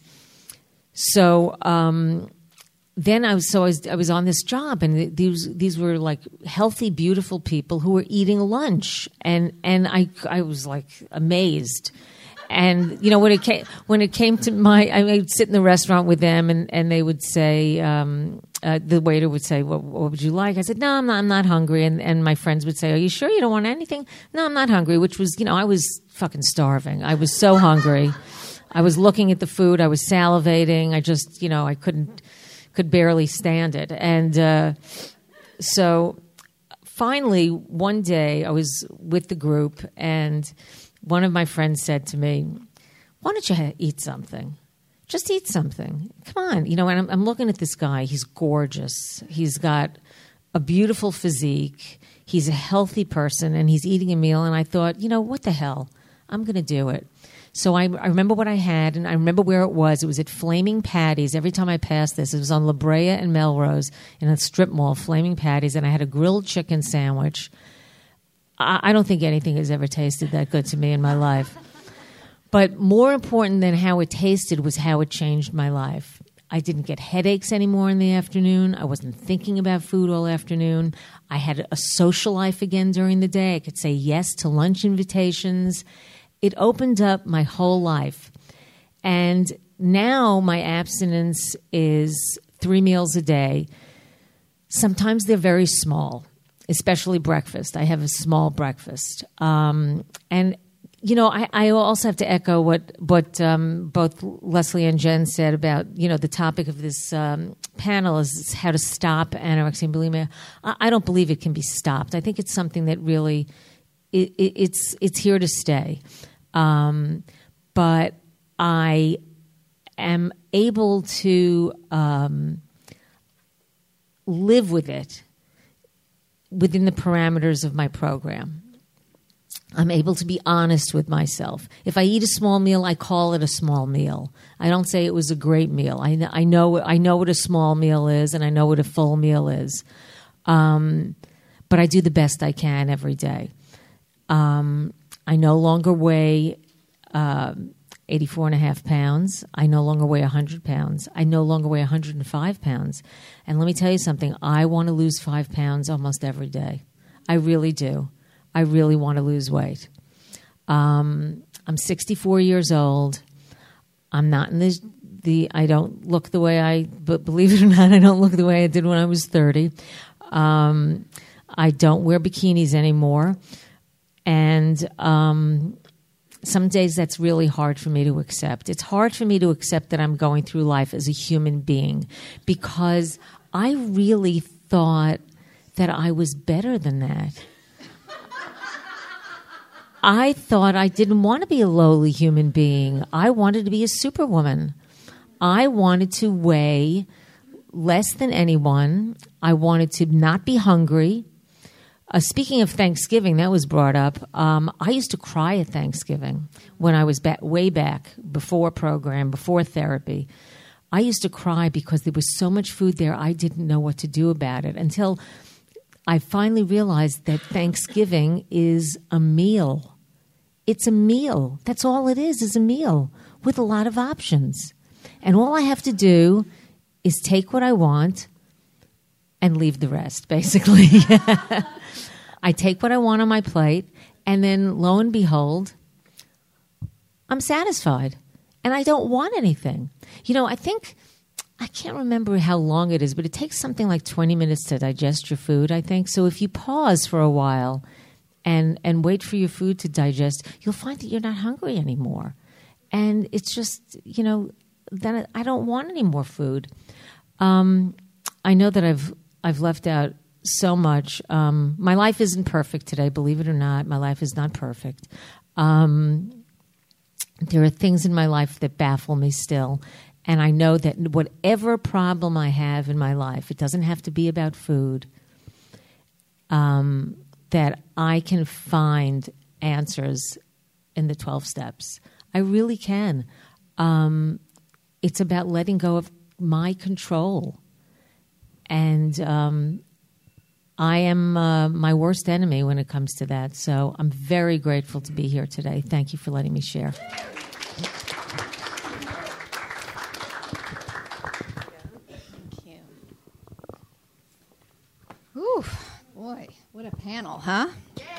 so. Um, Then I was so I was I was on this job, and these these were like healthy, beautiful people who were eating lunch, and and I I was like amazed, and you know when it came when it came to my I would sit in the restaurant with them, and, and they would say um, uh, the waiter would say, what, what would you like? I said, no, I'm not I'm not hungry, and and my friends would say, are you sure you don't want anything? No, I'm not hungry, which was, you know, I was fucking starving. I was so hungry. I was looking at the food. I was salivating. I just, you know, I couldn't. could barely stand it. And uh, so finally, one day I was with the group, and one of my friends said to me, why don't you ha- eat something? Just eat something. Come on. You know, and I'm, I'm looking at this guy. He's gorgeous. He's got a beautiful physique. He's a healthy person, and he's eating a meal. And I thought, you know, what the hell? I'm going to do it. So I, I remember what I had, and I remember where it was. It was at Flaming Patties. Every time I passed this, it was on La Brea and Melrose in a strip mall, Flaming Patties, and I had a grilled chicken sandwich. I, I don't think anything has ever tasted that good to me in my life. But more important than how it tasted was how it changed my life. I didn't get headaches anymore in the afternoon. I wasn't thinking about food all afternoon. I had a social life again during the day. I could say yes to lunch invitations. It opened up my whole life. And now my abstinence is three meals a day. Sometimes they're very small, especially breakfast. I have a small breakfast. Um, and, you know, I, I also have to echo what, what um, both Leslie and Jen said about, you know, the topic of this um, panel is how to stop anorexia and bulimia. I, I don't believe it can be stopped. I think it's something that really... It, it, it's it's here to stay, um, but I am able to um, live with it within the parameters of my program. I'm able to be honest with myself. If I eat a small meal, I call it a small meal. I don't say it was a great meal. I, I know I know what a small meal is, and I know what a full meal is, um, but I do the best I can every day. Um, I no longer weigh uh, eighty-four and a half pounds. I no longer weigh one hundred pounds. I no longer weigh one hundred five pounds. And let me tell you something. I want to lose five pounds almost every day. I really do. I really want to lose weight. Um, I'm sixty-four years old. I'm not in the, the, I don't look the way I, but believe it or not, I don't look the way I did when I was thirty. Um, I don't wear bikinis anymore. And um, some days that's really hard for me to accept. It's hard for me to accept that I'm going through life as a human being, because I really thought that I was better than that. I thought I didn't want to be a lowly human being. I wanted to be a superwoman. I wanted to weigh less than anyone. I wanted to not be hungry. Uh, speaking of Thanksgiving, that was brought up. Um, I used to cry at Thanksgiving when I was back, way back, before program, before therapy. I used to cry because there was so much food there, I didn't know what to do about it, until I finally realized that Thanksgiving is a meal. It's a meal. That's all it is, is a meal with a lot of options. And all I have to do is take what I want and leave the rest, basically. I take what I want on my plate, and then lo and behold, I'm satisfied, and I don't want anything. You know, I think, I can't remember how long it is, but it takes something like twenty minutes to digest your food, I think. So if you pause for a while and and wait for your food to digest, you'll find that you're not hungry anymore. And it's just, you know, then I don't want any more food. Um, I know that I've I've left out so much. Um, my life isn't perfect today, believe it or not. My life is not perfect. Um, there are things in my life that baffle me still. And I know that whatever problem I have in my life, it doesn't have to be about food, um, that I can find answers in the twelve steps. I really can. Um, it's about letting go of my control. And um, I am uh, my worst enemy when it comes to that. So I'm very grateful to be here today. Thank you for letting me share. Ooh, boy, what a panel, huh?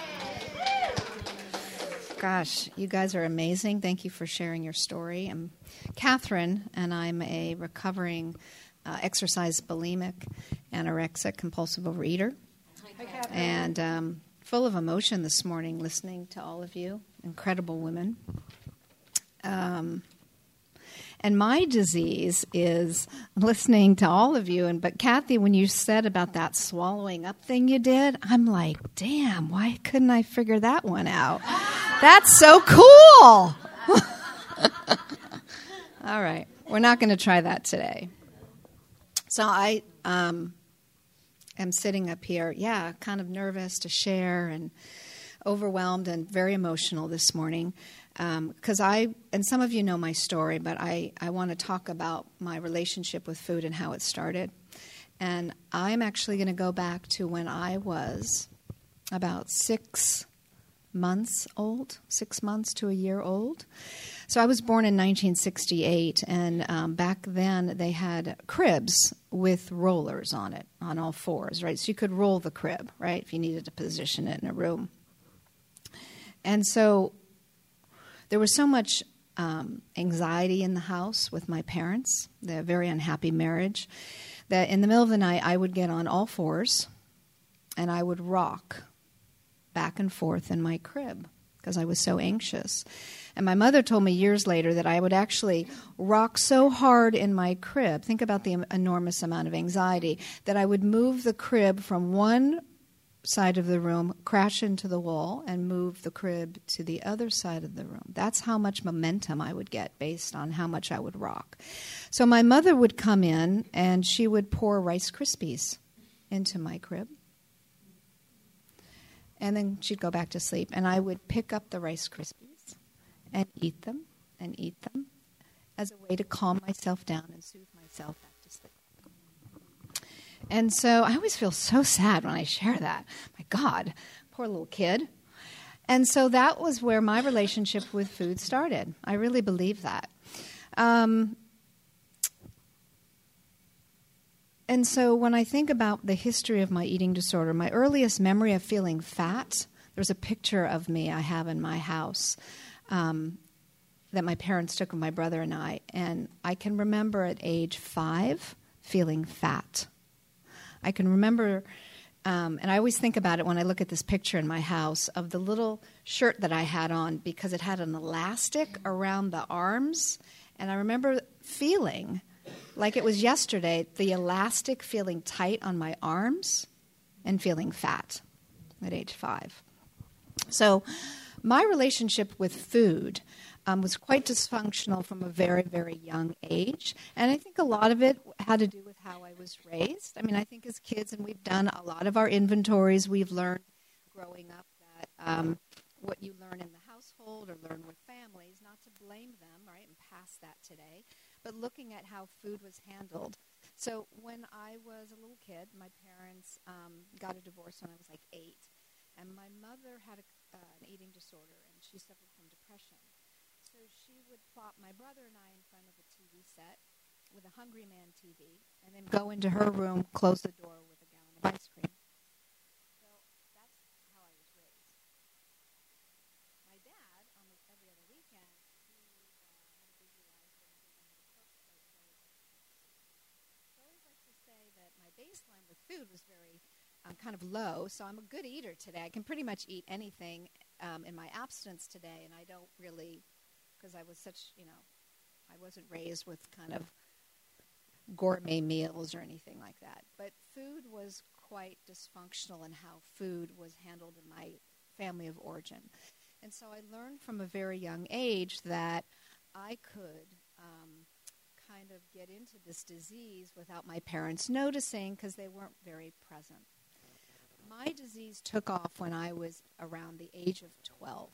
Gosh, you guys are amazing. Thank you for sharing your story. I'm Catherine, and I'm a recovering uh, exercise bulimic, anorexic, compulsive overeater. Hi, Catherine. And um, full of emotion this morning listening to all of you, incredible women. Um, and my disease is listening to all of you. And but Kathy, when you said about that swallowing up thing you did, I'm like, damn, why couldn't I figure that one out? That's so cool. All right. We're not going to try that today. So I um, am sitting up here, yeah, kind of nervous to share and overwhelmed and very emotional this morning. Because um, I, and some of you know my story, but I, I want to talk about my relationship with food and how it started. And I'm actually going to go back to when I was about six months old, six months to a year old. So I was born in nineteen sixty-eight, and um, back then they had cribs with rollers on it, on all fours, right? So you could roll the crib, right, if you needed to position it in a room. And so there was so much um, anxiety in the house with my parents, their very unhappy marriage, that in the middle of the night I would get on all fours and I would rock back and forth in my crib because I was so anxious. And my mother told me years later that I would actually rock so hard in my crib, think about the enormous amount of anxiety, that I would move the crib from one side of the room, crash into the wall, and move the crib to the other side of the room. That's how much momentum I would get based on how much I would rock. So my mother would come in, and she would pour Rice Krispies into my crib. And then she'd go back to sleep, and I would pick up the Rice Krispies and eat them and eat them as a way to calm myself down and soothe myself back to sleep. And so I always feel so sad when I share that. My God, poor little kid. And so that was where my relationship with food started. I really believe that. Um, and so when I think about the history of my eating disorder, my earliest memory of feeling fat, there's a picture of me I have in my house um, that my parents took of my brother and I. And I can remember at age five feeling fat. I can remember, um, and I always think about it when I look at this picture in my house, of the little shirt that I had on because it had an elastic around the arms. And I remember feeling, like it was yesterday, the elastic feeling tight on my arms and feeling fat at age five. So my relationship with food um, was quite dysfunctional from a very, very young age. And I think a lot of it had to do with how I was raised. I mean, I think as kids, and we've done a lot of our inventories, we've learned growing up that um, what you learn in the household or learn with families, not to blame them, right, and pass that today, but looking at how food was handled. So when I was a little kid, my parents um, got a divorce when I was like eight, and my mother had a, uh, an eating disorder, and she suffered from depression. So she would plop my brother and I in front of a T V set, with a Hungry Man T V, and then go into her room, close the door with a gallon of ice cream. So that's how I was raised. My dad, almost every other weekend, he uh, had a busy life and didn't know how to cook, so I was always So I always like to say that my baseline with food was very um, kind of low, so I'm a good eater today. I can pretty much eat anything um, in my abstinence today, and I don't really, because I was such, you know, I wasn't raised with kind of gourmet meals or anything like that. But food was quite dysfunctional in how food was handled in my family of origin. And so I learned from a very young age that I could um, kind of get into this disease without my parents noticing because they weren't very present. My disease took off when I was around the age of twelve.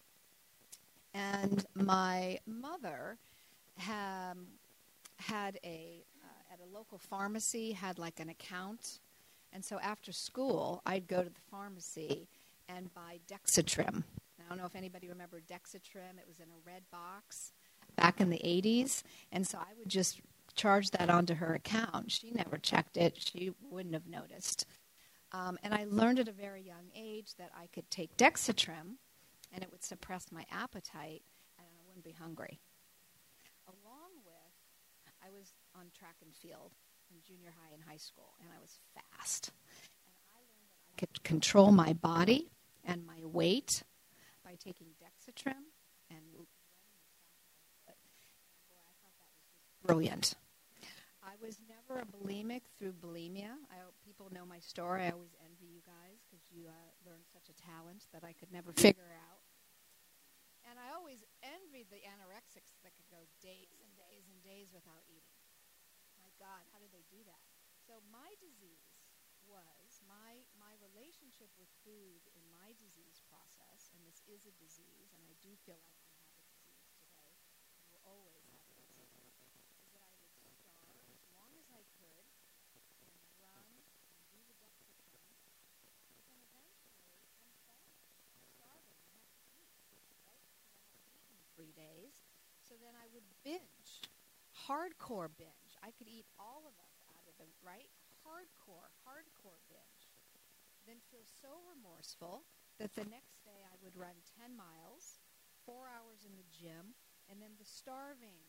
And my mother had, had a, uh, at a local pharmacy, had like an account. And so after school, I'd go to the pharmacy and buy Dexatrim. I don't know if anybody remember Dexatrim. It was in a red box back in the eighties. And so I would just charge that onto her account. She never checked it. She wouldn't have noticed. Um, and I learned at a very young age that I could take Dexatrim, and it would suppress my appetite, and I wouldn't be hungry. Along with, I was on track and field in junior high and high school, and I was fast. And I learned that I could control my body and my weight by taking Dexatrim and running as fast as I could. And boy, I thought that was just brilliant. I was never a bulimic through bulimia. I hope people know my story. I always envy you guys because you uh, learned such a talent that I could never figure out. And I always envied the anorexics that could go days and days and days without eating. My God, how did they do that? So my disease was, my, my relationship with food in my disease process, and this is a disease, and I do feel like I have a disease today, and will always have a disease, is that I would starve as long as I could and run and do the Dexatrim, but then eventually I'm fed, I'm starving, I have to eat, right, because I haven't eaten in three days. So then I would binge, hardcore binge. I could eat all of us out of the, right, hardcore, hardcore binge. Then feel so remorseful that the next day I would run ten miles, four hours in the gym, and then the starving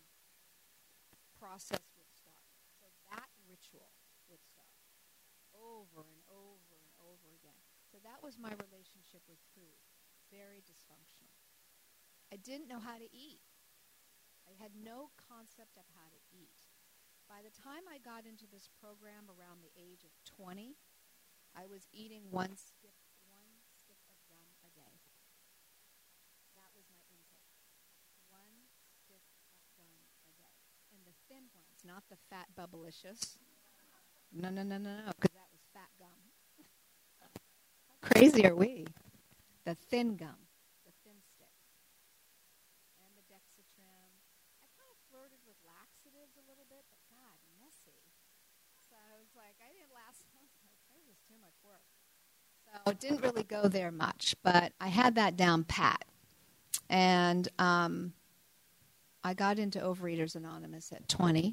process would start. So that ritual would start over and over and over again. So that was my relationship with food, very dysfunctional. I didn't know how to eat. I had no concept of how to eat. By the time I got into this program around the age of twenty, I was eating one stick, one stick of gum a day. That was my intake. One stick of gum a day. And the thin ones, not the fat bubblicious. No, no, no, no, no, because that was fat gum. How crazy are we? The thin gum, the thin sticks. And the Dexatrim. I kind of flirted with laxatives a little bit, but God, messy. So I was like, I didn't last. I was like, this is too much work. So it didn't really go there much, but I had that down pat. And um, I got into Overeaters Anonymous at twenty.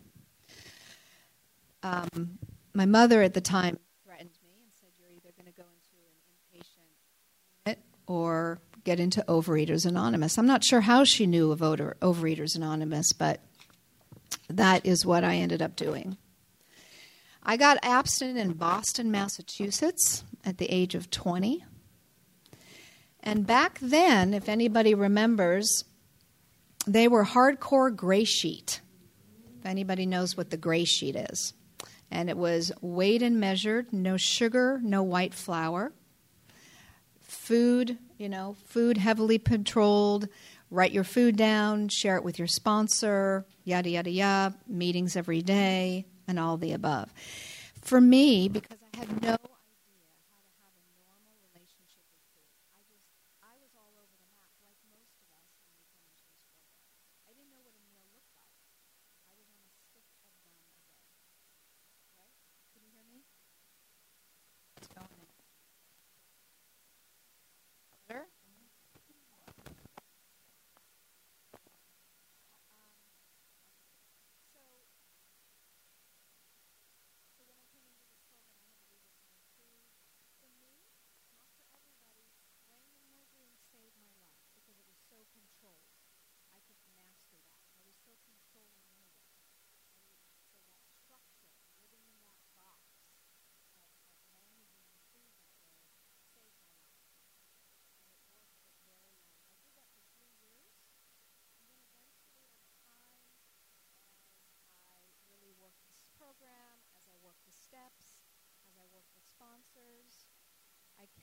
Um, my mother at the time threatened me and said, you're either going to go into an inpatient unit or get into Overeaters Anonymous. I'm not sure how she knew of Over- Overeaters Anonymous, but that is what I ended up doing. I got abstinent in Boston, Massachusetts at the age of twenty. And back then, if anybody remembers, they were hardcore gray sheet. If anybody knows what the gray sheet is. And it was weighed and measured, no sugar, no white flour. Food, you know, food heavily controlled. Write your food down, share it with your sponsor, yada, yada, yada, meetings every day, and all the above. For me, because I had no idea how to have a normal relationship with food, I just, I was all over the map, like most of us when we come into this program. I didn't know what a meal looked like. I was on a stick of gum a day. Right? Can you hear me? It's going in. Better?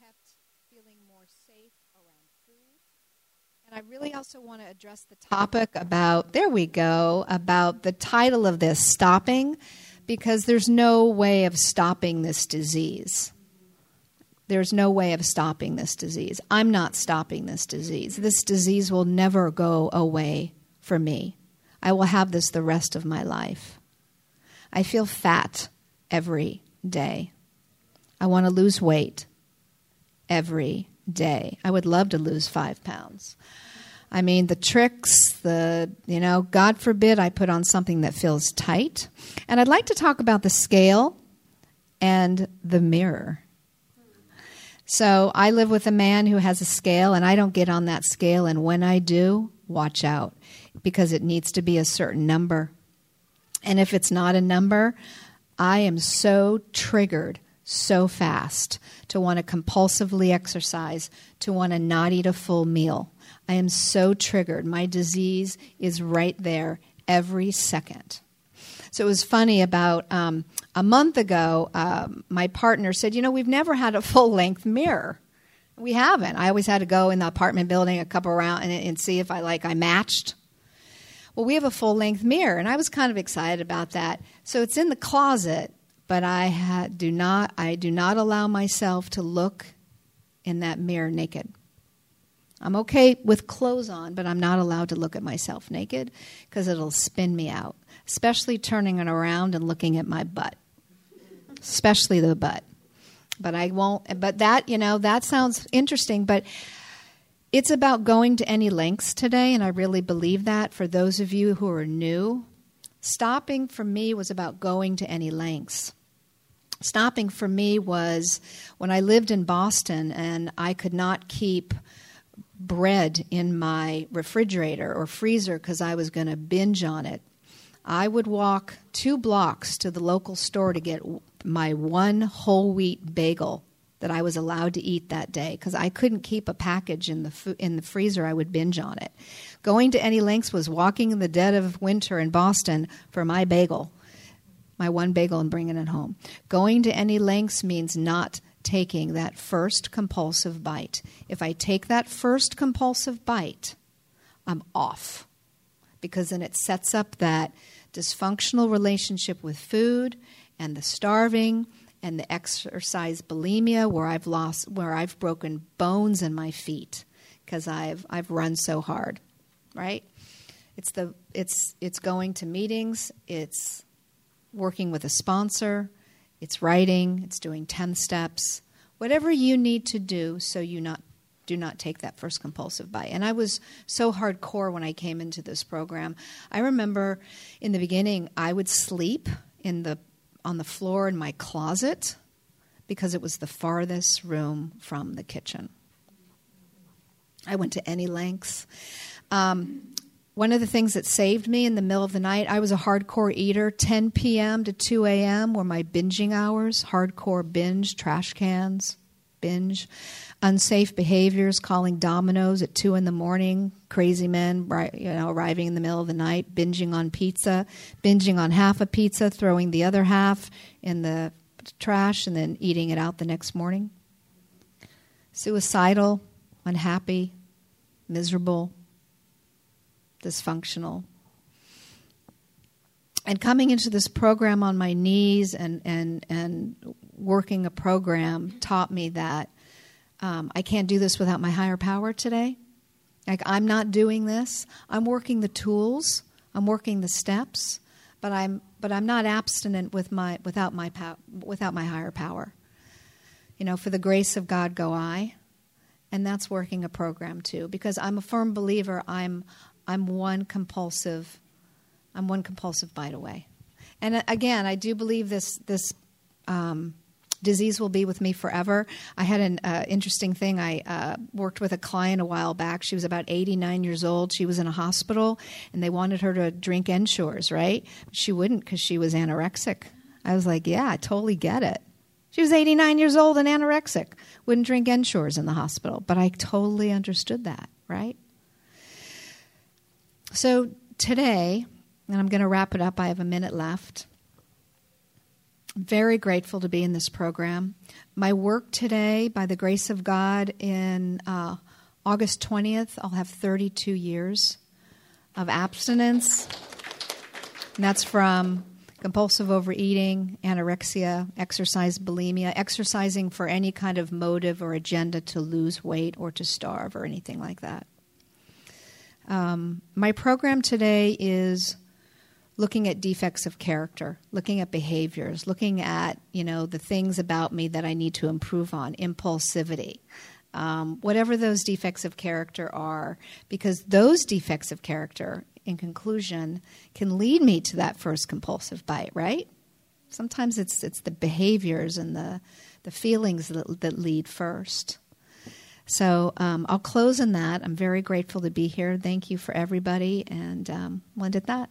kept feeling more safe around food. And I really also want to address the topic about, there we go, about the title of this, Stopping, because there's no way of stopping this disease. There's no way of stopping this disease. I'm not stopping this disease. This disease will never go away for me. I will have this the rest of my life. I feel fat every day. I want to lose weight every day. I would love to lose five pounds. I mean, the tricks, the, you know, God forbid I put on something that feels tight. And I'd like to talk about the scale and the mirror. So I live with a man who has a scale, and I don't get on that scale. And when I do, watch out, because it needs to be a certain number. And if it's not a number, I am so triggered so fast to want to compulsively exercise, to want to not eat a full meal. I am so triggered. My disease is right there every second. So it was funny, about um, a month ago, um, my partner said, you know, we've never had a full-length mirror. We haven't. I always had to go in the apartment building a couple around and, and see if I like I matched. Well, we have a full-length mirror, and I was kind of excited about that. So it's in the closet, but I ha- do not I do not allow myself to look in that mirror naked. I'm okay with clothes on, but I'm not allowed to look at myself naked because it'll spin me out, especially turning it around and looking at my butt, especially the butt. But I won't. But that, you know, that sounds interesting, but it's about going to any lengths today, and I really believe that for those of you who are new. Stopping for me was about going to any lengths. Stopping for me was when I lived in Boston and I could not keep bread in my refrigerator or freezer because I was going to binge on it. I would walk two blocks to the local store to get my one whole wheat bagel that I was allowed to eat that day because I couldn't keep a package in the fu- in the freezer. I would binge on it. Going to any lengths was walking in the dead of winter in Boston for my bagel, my one bagel, and bringing it home. Going to any lengths means not taking that first compulsive bite. If I take that first compulsive bite, I'm off, because then it sets up that dysfunctional relationship with food and the starving and the exercise bulimia, where I've lost, where I've broken bones in my feet because I've I've run so hard, right? It's the it's it's going to meetings, it's working with a sponsor, it's writing, it's doing ten steps, whatever you need to do so you not do not take that first compulsive bite. And I was so hardcore when I came into this program. I remember in the beginning I would sleep in the on the floor in my closet because it was the farthest room from the kitchen. I went to any lengths. Um, one of the things that saved me in the middle of the night, I was a hardcore eater. ten p.m. to two a.m. were my binging hours. Hardcore binge, trash cans, binge. Unsafe behaviors, calling Domino's at two in the morning, crazy men, you know, arriving in the middle of the night, binging on pizza, binging on half a pizza, throwing the other half in the trash, and then eating it out the next morning. Suicidal, unhappy, miserable, dysfunctional. And coming into this program on my knees and, and, and working a program taught me that Um, I can't do this without my higher power today. Like, I'm not doing this. I'm working the tools. I'm working the steps, but I'm but I'm not abstinent with my without my pow- without my higher power. You know, for the grace of God go I, and that's working a program too. Because I'm a firm believer. I'm I'm one compulsive, I'm one compulsive bite away. And again, I do believe this this. Um, disease will be with me forever. I had an uh, interesting thing. I uh, worked with a client a while back. She was about eighty-nine years old. She was in a hospital, and they wanted her to drink Ensures, right? But she wouldn't because she was anorexic. I was like, yeah, I totally get it. She was eighty-nine years old and anorexic. Wouldn't drink Ensures in the hospital. But I totally understood that, right? So today, and I'm going to wrap it up. I have a minute left. very grateful to be in this program. My work today, by the grace of God, in uh, August twentieth, I'll have thirty-two years of abstinence. And that's from compulsive overeating, anorexia, exercise, bulimia, exercising for any kind of motive or agenda to lose weight or to starve or anything like that. Um, my program today is looking at defects of character, looking at behaviors, looking at, you know, the things about me that I need to improve on, impulsivity, um, whatever those defects of character are, because those defects of character, in conclusion, can lead me to that first compulsive bite, right? Sometimes it's it's the behaviors and the, the feelings that, that lead first. So um, I'll close on that. I'm very grateful to be here. Thank you for everybody, and um, we'll end at that.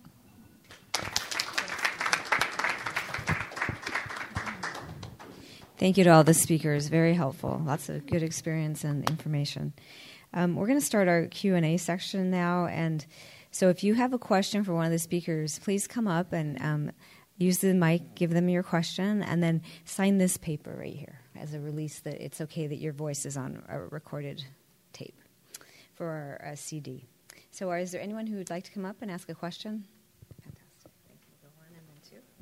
Thank you to all the speakers. Very helpful. Lots of good experience and information. Um, we're going to start our Q and A section now. And so if you have a question for one of the speakers, please come up and um, use the mic, give them your question, and then sign this paper right here as a release that it's okay that your voice is on a recorded tape for our uh, C D. So is there anyone who would like to come up and ask a question? Fantastic. Thank you. Go one and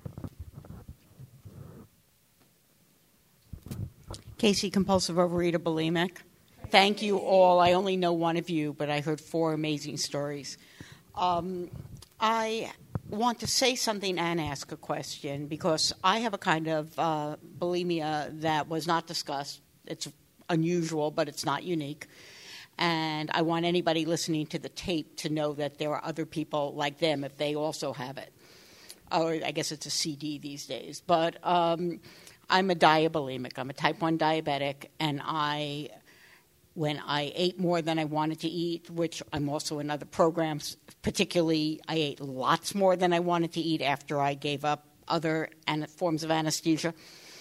then two. Casey, compulsive overeater, bulimic. Thank you all. I only know one of you, but I heard four amazing stories. Um, I want to say something and ask a question because I have a kind of uh, bulimia that was not discussed. It's unusual, but it's not unique. And I want anybody listening to the tape to know that there are other people like them if they also have it. Or I guess it's a C D these days. But um, I'm a diabulimic. I'm a type one diabetic, and I... when I ate more than I wanted to eat, which I'm also in other programs, particularly I ate lots more than I wanted to eat after I gave up other an- forms of anesthesia.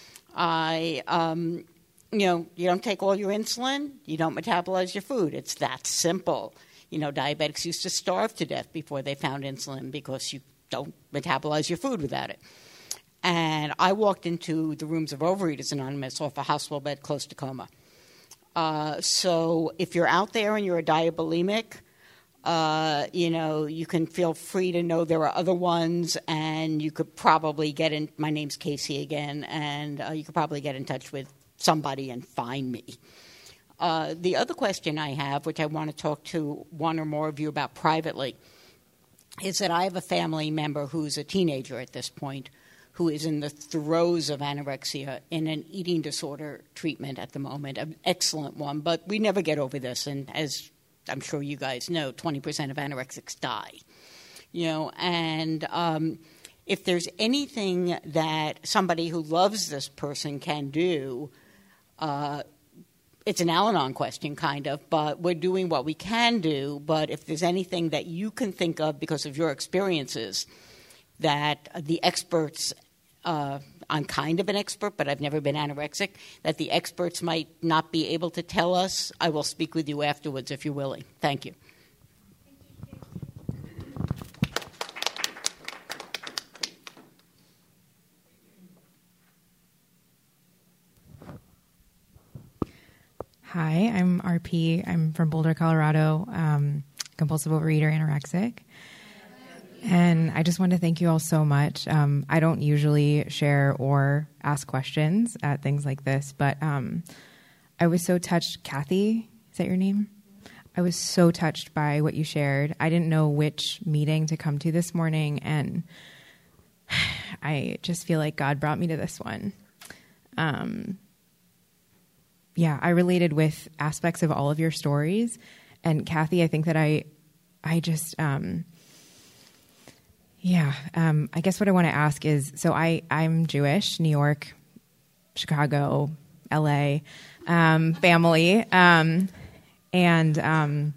I, um, you know, you don't take all your insulin, you don't metabolize your food. It's that simple. You know, diabetics used to starve to death before they found insulin because you don't metabolize your food without it. And I walked into the rooms of Overeaters Anonymous off a hospital bed close to coma. Uh, so if you're out there and you're a diabulimic, uh, you know, you can feel free to know there are other ones, and you could probably get in. My name's Casey again, and uh, you could probably get in touch with somebody and find me. Uh, the other question I have, which I want to talk to one or more of you about privately, is that I have a family member who's a teenager at this point, who is in the throes of anorexia in an eating disorder treatment at the moment, an excellent one, but we never get over this, and as I'm sure you guys know, twenty percent of anorexics die. You know, and um, if there's anything that somebody who loves this person can do, uh, it's an Al-Anon question, kind of, but we're doing what we can do, but if there's anything that you can think of because of your experiences that the experts, uh, I'm kind of an expert, but I've never been anorexic, that the experts might not be able to tell us, I will speak with you afterwards if you're willing. Thank you. Hi, I'm R P. I'm from Boulder, Colorado, um, compulsive overeater, anorexic. And I just want to thank you all so much. Um, I don't usually share or ask questions at things like this, but um, I was so touched. Kathy, is that your name? I was so touched by what you shared. I didn't know which meeting to come to this morning, and I just feel like God brought me to this one. Um, yeah, I related with aspects of all of your stories. And Kathy, I think that I, I just... Um, Yeah, um, I guess what I want to ask is, so I, I'm Jewish, New York, Chicago, L A, um, family, um, and um,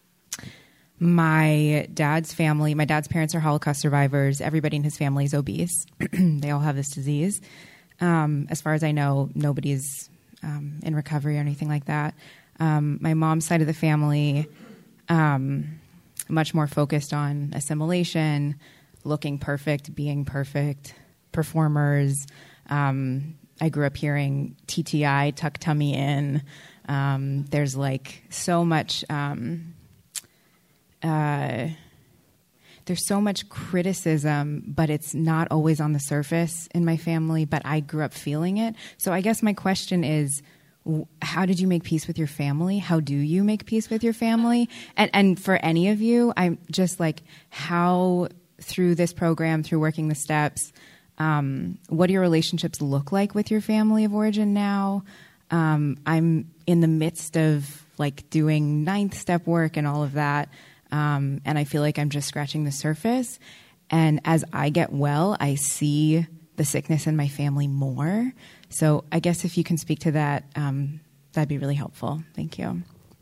my dad's family, my dad's parents are Holocaust survivors. Everybody in his family is obese. They all have this disease. Um, as far as I know, nobody's um, in recovery or anything like that. Um, my mom's side of the family, um, much more focused on assimilation, looking perfect, being perfect, performers, Um, I grew up hearing T T I, tuck tummy in. Um, there's like so much, um, uh, there's so much criticism, but it's not always on the surface in my family, but I grew up feeling it. So I guess my question is, how did you make peace with your family? How do you make peace with your family? And, and for any of you, I'm just like, how through this program, through working the steps, um, what do your relationships look like with your family of origin now? Um, I'm in the midst of like doing ninth step work and all of that. Um, and I feel like I'm just scratching the surface. And as I get well, I see the sickness in my family more. So I guess if you can speak to that, um, that'd be really helpful. Thank you.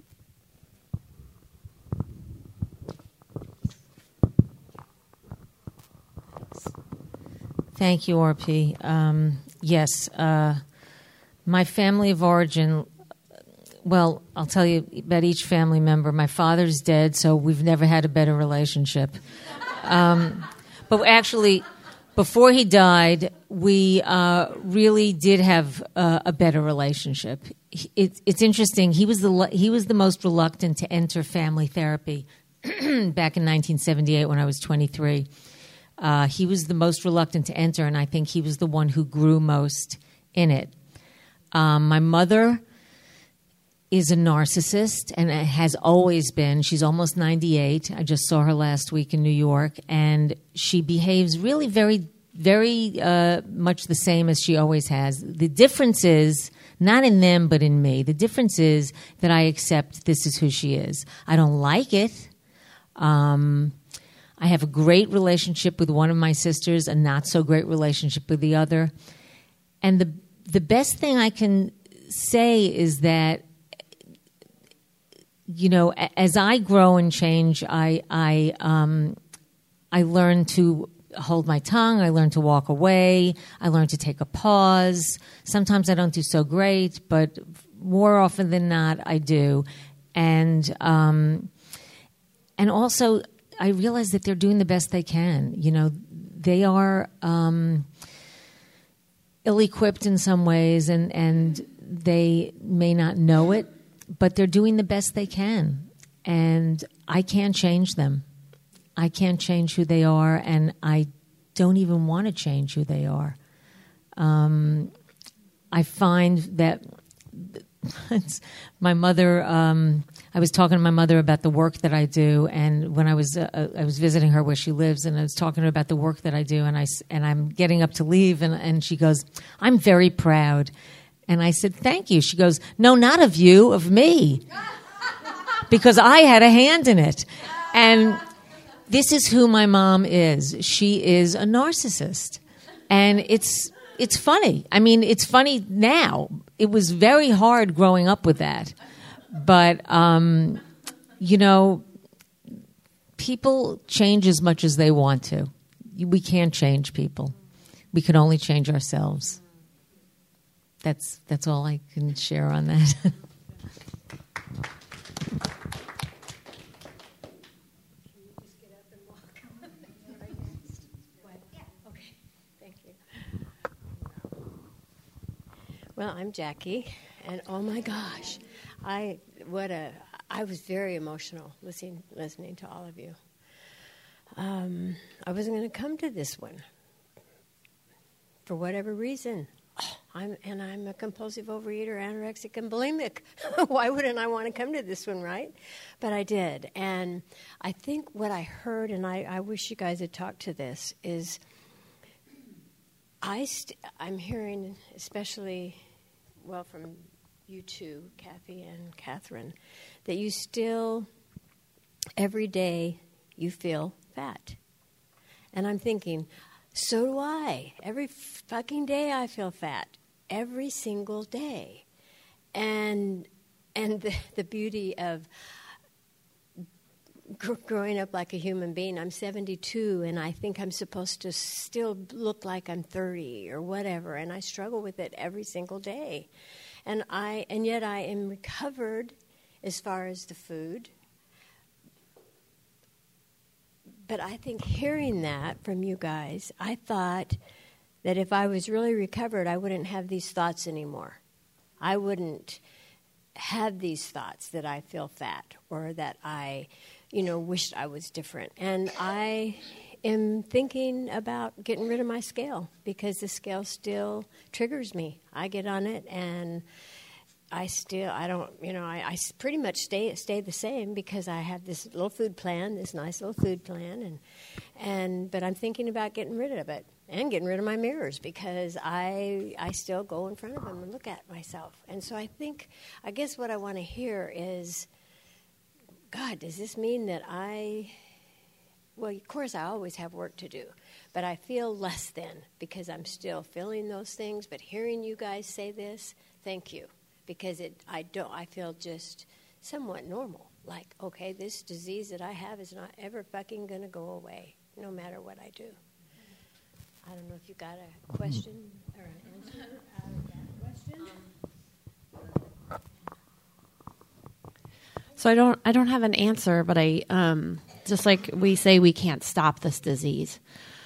Thank you, R P. Um, yes, uh, my family of origin, well, I'll tell you about each family member. My father's dead, so we've never had a better relationship. Um, but actually, before he died, we uh, really did have uh, a better relationship. It, it's interesting. He was the he was the most reluctant to enter family therapy back in nineteen seventy-eight when I was twenty-three. Uh, he was the most reluctant to enter, and I think he was the one who grew most in it. Um, my mother is a narcissist and has always been. She's almost ninety-eight. I just saw her last week in New York, and she behaves really very, very uh, much the same as she always has. The difference is, not in them, but in me. The difference is that I accept this is who she is. I don't like it. Um, I have a great relationship with one of my sisters, a not-so-great relationship with the other. And the the best thing I can say is that, you know, as I grow and change, I I um, I learn to hold my tongue. I learn to walk away. I learn to take a pause. Sometimes I don't do so great, but more often than not, I do. And um, and also, I realize that they're doing the best they can. You know, they are um, ill-equipped in some ways, and and they may not know it, but they're doing the best they can. And I can't change them. I can't change who they are, and I don't even want to change who they are. Um, I find that my mother, um, I was talking to my mother about the work that I do, and when I was uh, I was visiting her where she lives, and I was talking to her about the work that I do, and, I, and I'm getting up to leave, and, and she goes, "I'm very proud." And I said, "Thank you." She goes, "No, not of you, of me." Because I had a hand in it. And this is who my mom is. She is a narcissist. And it's it's funny. I mean, it's funny now. It was very hard growing up with that. But, um, you know, people change as much as they want to. We can't change people. We can only change ourselves. That's that's all I can share on that. Well, I'm Jackie, and oh my gosh, I what a I was very emotional listening listening to all of you. Um, I wasn't going to come to this one for whatever reason. Oh, I'm and I'm a compulsive overeater, anorexic, and bulimic. Why wouldn't I want to come to this one, right? But I did, and I think what I heard, and I, I wish you guys had talked to this, is I st- I'm hearing, especially, well, from you two, Kathy and Catherine, that you still, every day, you feel fat. And I'm thinking, so do I. Every fucking day I feel fat. Every single day. And and the, the beauty of gr- growing up like a human being, I'm seventy-two, and I think I'm supposed to still look like I'm thirty or whatever, and I struggle with it every single day. And I and yet I am recovered as far as the food. But I think hearing that from you guys, I thought that if I was really recovered, I wouldn't have these thoughts anymore. I wouldn't have these thoughts that I feel fat or that I, you know, wished I was different. And I am thinking about getting rid of my scale because the scale still triggers me. I get on it and I still, I don't, you know, I, I pretty much stay stay the same because I have this little food plan, this nice little food plan, and and but I'm thinking about getting rid of it and getting rid of my mirrors because I I still go in front of them and look at myself. And so I think, I guess what I want to hear is, God, does this mean that I, well, of course I always have work to do, but I feel less than because I'm still feeling those things. But hearing you guys say this, thank you. Because it, I don't, I feel just somewhat normal. Like, okay, this disease that I have is not ever fucking gonna go away, no matter what I do. I don't know if you got a question or an answer out of that question. So I don't, I don't have an answer, but I, um, just like we say, we can't stop this disease.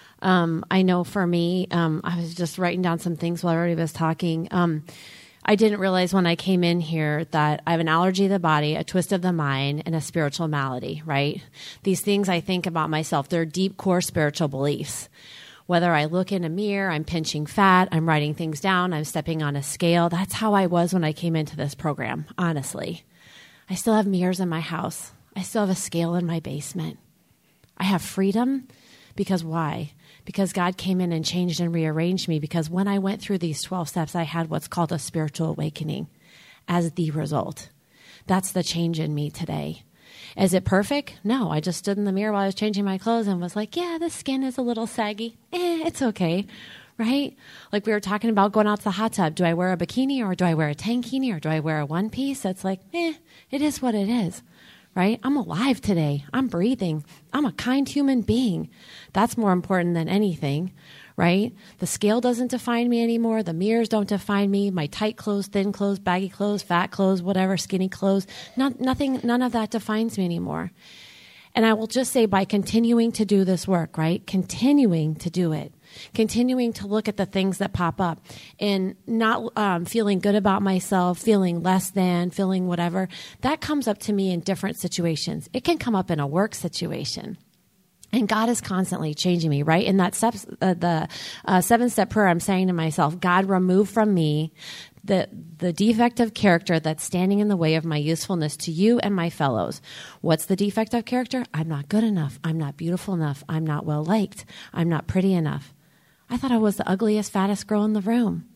Um, I know for me, um, I was just writing down some things while everybody was talking. Um, I didn't realize when I came in here that I have an allergy of the body, a twist of the mind, and a spiritual malady, right? These things I think about myself, they're deep core spiritual beliefs. Whether I look in a mirror, I'm pinching fat, I'm writing things down, I'm stepping on a scale. That's how I was when I came into this program, honestly. I still have mirrors in my house. I still have a scale in my basement. I have freedom because why? Because God came in and changed and rearranged me, because when I went through these twelve steps, I had what's called a spiritual awakening as the result. That's the change in me today. Is it perfect? No, I just stood in the mirror while I was changing my clothes and was like, yeah, the skin is a little saggy. Eh, it's okay, right? Like we were talking about going out to the hot tub. Do I wear a bikini or do I wear a tankini or do I wear a one piece? It's like, eh, it is what it is. Right? I'm alive today. I'm breathing. I'm a kind human being. That's more important than anything, right? The scale doesn't define me anymore. The mirrors don't define me. My tight clothes, thin clothes, baggy clothes, fat clothes, whatever, skinny clothes. Not, nothing, none of that defines me anymore. And I will just say by continuing to do this work, right? Continuing to do it. Continuing to look at the things that pop up and not um, feeling good about myself, feeling less than, feeling whatever. That comes up to me in different situations. It can come up in a work situation. And God is constantly changing me, right? In that step, uh, the uh, seven-step prayer, I'm saying to myself, God, remove from me the the defect of character that's standing in the way of my usefulness to you and my fellows. What's the defect of character? I'm not good enough. I'm not beautiful enough. I'm not well-liked. I'm not pretty enough. I thought I was the ugliest, fattest girl in the room.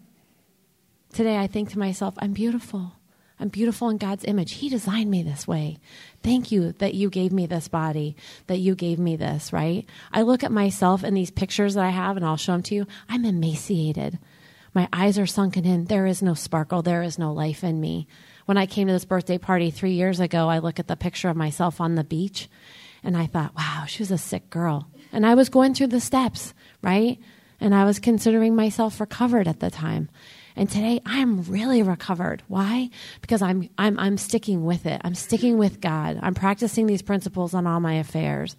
Today I think to myself, I'm beautiful. I'm beautiful in God's image. He designed me this way. Thank you that you gave me this body, that you gave me this, right? I look at myself in these pictures that I have, and I'll show them to you. I'm emaciated. My eyes are sunken in. There is no sparkle. There is no life in me. When I came to this birthday party three years ago, I look at the picture of myself on the beach, and I thought, wow, she was a sick girl. And I was going through the steps, right? And I was considering myself recovered at the time. And today I'm really recovered. Why? Because I'm I'm I'm sticking with it. I'm sticking with God. I'm practicing these principles on all my affairs.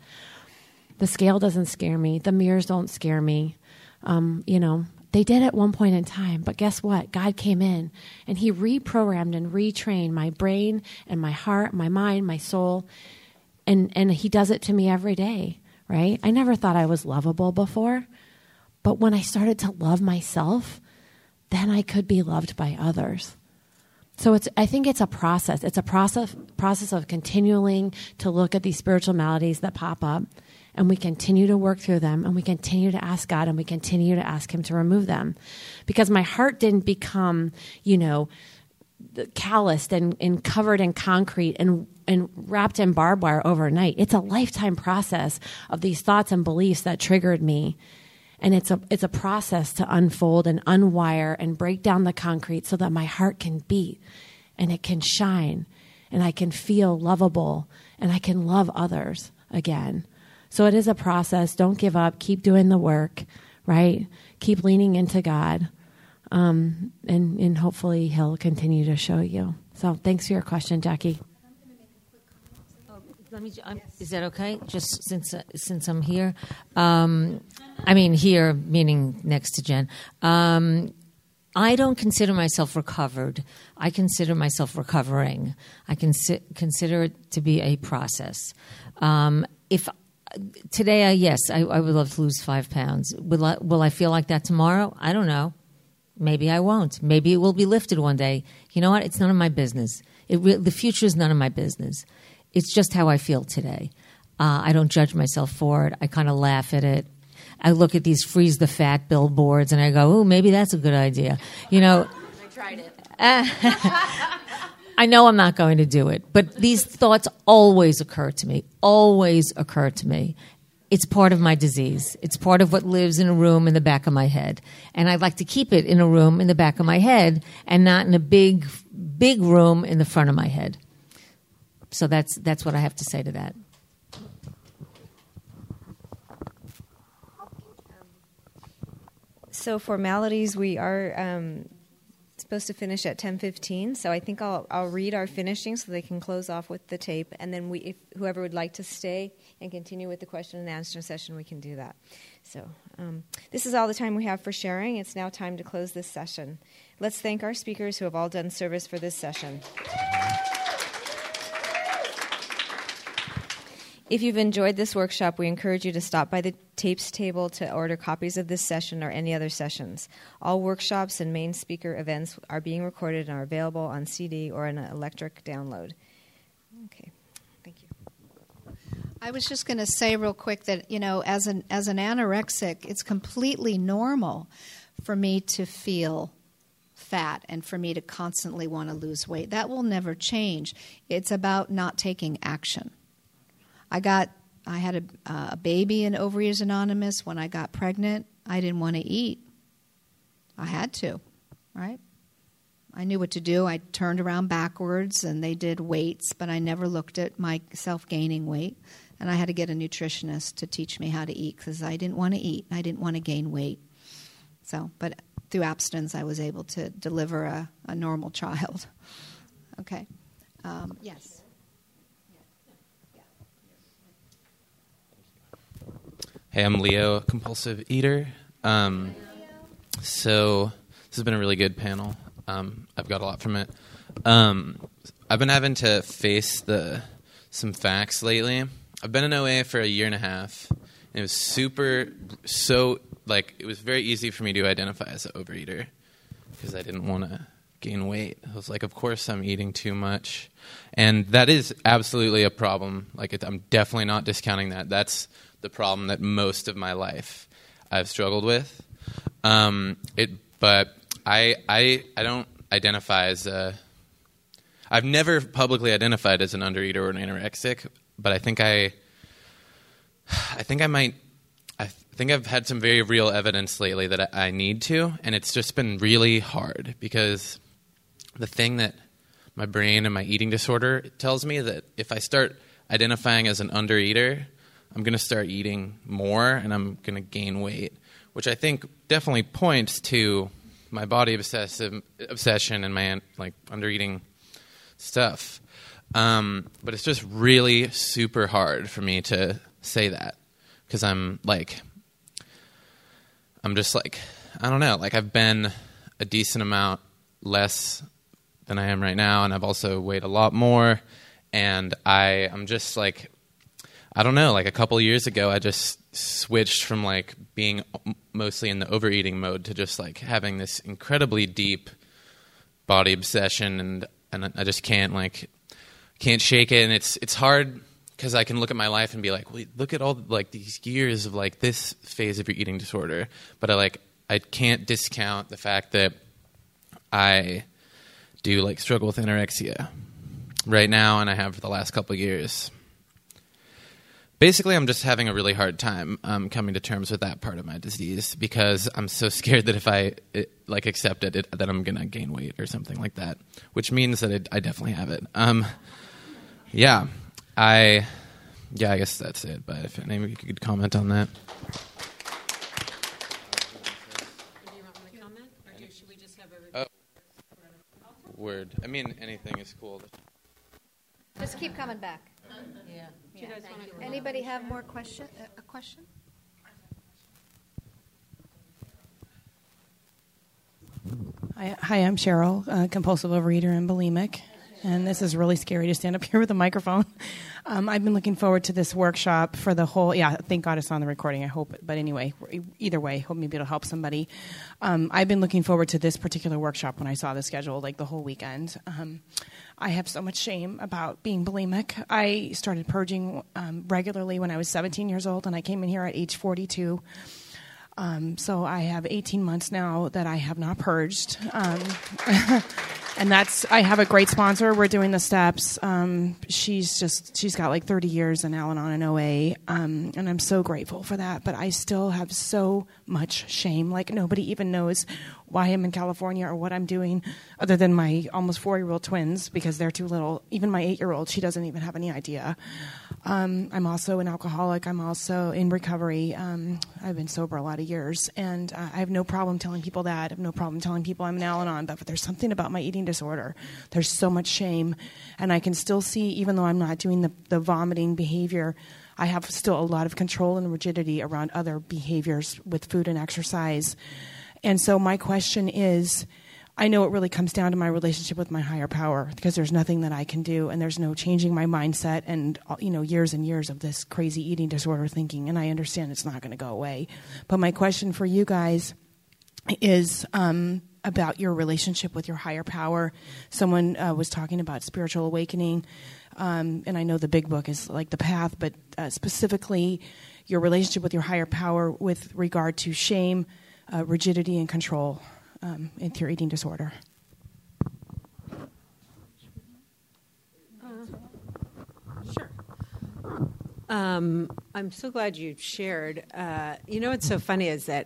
The scale doesn't scare me. The mirrors don't scare me. Um, you know, they did at one point in time, but guess what? God came in and he reprogrammed and retrained my brain and my heart, my mind, my soul. And and he does it to me every day, right? I never thought I was lovable before. But when I started to love myself, then I could be loved by others. So it's, I think it's a process. It's a process process of continuing to look at these spiritual maladies that pop up, and we continue to work through them, and we continue to ask God, and we continue to ask him to remove them. Because my heart didn't become, you know, calloused and, and covered in concrete and, and wrapped in barbed wire overnight. It's a lifetime process of these thoughts and beliefs that triggered me. And it's a it's a process to unfold and unwire and break down the concrete so that my heart can beat and it can shine and I can feel lovable and I can love others again. So it is a process. Don't give up. Keep doing the work, right? Keep leaning into God. Um, and, and hopefully he'll continue to show you. So thanks for your question, Jackie. Let me. I'm, is that okay? Just since uh, since I'm here, um, I mean here meaning next to Jen. Um, I don't consider myself recovered. I consider myself recovering. I consi- consider it to be a process. Um, if today, I, yes, I, I would love to lose five pounds. Will I, will I feel like that tomorrow? I don't know. Maybe I won't. Maybe it will be lifted one day. You know what? It's none of my business. It re- the future is none of my business. It's just how I feel today. Uh, I don't judge myself for it. I kind of laugh at it. I look at these freeze the fat billboards and I go, oh, maybe that's a good idea. You know, I tried it. Uh, I know I'm not going to do it, but these thoughts always occur to me, always occur to me. It's part of my disease. It's part of what lives in a room in the back of my head. And I'd like to keep it in a room in the back of my head and not in a big, big room in the front of my head. So that's that's what I have to say to that. So formalities, we are um, supposed to finish at ten fifteen. So I think I'll I'll read our finishing so they can close off with the tape, and then we, if whoever would like to stay and continue with the question and answer session, we can do that. So um, this is all the time we have for sharing. It's now time to close this session. Let's thank our speakers who have all done service for this session. If you've enjoyed this workshop, we encourage you to stop by the tapes table to order copies of this session or any other sessions. All workshops and main speaker events are being recorded and are available on C D or an electric download. Okay, thank you. I was just going to say real quick that, you know, as an as an anorexic, it's completely normal for me to feel fat and for me to constantly want to lose weight. That will never change. It's about not taking action. I got, I had a, uh, a baby in Overeaters Anonymous. When I got pregnant, I didn't want to eat. I had to, right? I knew what to do. I turned around backwards, and they did weights, but I never looked at myself gaining weight. And I had to get a nutritionist to teach me how to eat because I didn't want to eat. I didn't want to gain weight. So, but through abstinence, I was able to deliver a, a normal child. Okay. Um, yes. Hey, I'm Leo, compulsive eater. Um, so this has been a really good panel. Um, I've got a lot from it. Um, I've been having to face the some facts lately. I've been in O A for a year and a half, and it was super, so, like, it was very easy for me to identify as an overeater because I didn't want to gain weight. I was like, of course I'm eating too much. And that is absolutely a problem. Like, it, I'm definitely not discounting that. That's the problem that most of my life I've struggled with. Um, it, but I, I, I don't identify as a. I've never publicly identified as an undereater or an anorexic, but I think I. I think I might. I think I've had some very real evidence lately that I, I need to, and it's just been really hard because the thing that my brain and my eating disorder tells me that if I start identifying as an undereater, I'm going to start eating more and I'm going to gain weight, which I think definitely points to my body obsessive obsession and my like undereating stuff. Um, but it's just really super hard for me to say that because I'm like, I'm just like, I don't know, like I've been a decent amount less than I am right now, and I've also weighed a lot more, and I, I'm just like, I don't know, like a couple of years ago, I just switched from like being mostly in the overeating mode to just like having this incredibly deep body obsession, and and I just can't like can't shake it, and it's it's hard because I can look at my life and be like, wait, look at all like these years of like this phase of your eating disorder, but I like I can't discount the fact that I do like struggle with anorexia right now, and I have for the last couple of years. Basically, I'm just having a really hard time um, coming to terms with that part of my disease because I'm so scared that if I it, like accept it, it, that I'm gonna gain weight or something like that, which means that it, I definitely have it. Um, yeah, I yeah, I guess that's it. But if any of you could comment on that. Oh, word. I mean, anything is cool. Just keep coming back. Yeah. Yeah. Anybody have more question? Uh, a question? Hi, hi, I'm Cheryl, uh, compulsive overeater and bulimic, and this is really scary to stand up here with a microphone. Um, I've been looking forward to this workshop for the whole, yeah, thank God it's on the recording, I hope, but anyway, either way, hope maybe it'll help somebody. Um, I've been looking forward to this particular workshop when I saw the schedule, like the whole weekend. Um, I have so much shame about being bulimic. I started purging um, regularly when I was seventeen years old, and I came in here at age forty-two. Um, so I have eighteen months now that I have not purged. Um, and that's, I have a great sponsor. We're doing the steps. Um, she's just, she's got like thirty years in Al-Anon and O A. Um, and I'm so grateful for that. But I still have so much shame. Like nobody even knows why I'm in California or what I'm doing other than my almost four-year-old twins because they're too little. Even my eight-year-old, she doesn't even have any idea. Um, I'm also an alcoholic. I'm also in recovery. Um, I've been sober a lot of years, and uh, I have no problem telling people that. I have no problem telling people I'm an Al-Anon, but, but there's something about my eating disorder. There's so much shame, and I can still see, even though I'm not doing the, the vomiting behavior, I have still a lot of control and rigidity around other behaviors with food and exercise. And so my question is, I know it really comes down to my relationship with my higher power because there's nothing that I can do and there's no changing my mindset and, you know, years and years of this crazy eating disorder thinking, and I understand it's not going to go away. But my question for you guys is um, about your relationship with your higher power. Someone uh, was talking about spiritual awakening, um, and I know the big book is like The Path, but uh, specifically your relationship with your higher power with regard to shame, uh, rigidity, and control. Um, into your eating disorder. Uh, sure. Um, I'm so glad you shared. Uh, you know what's so funny is that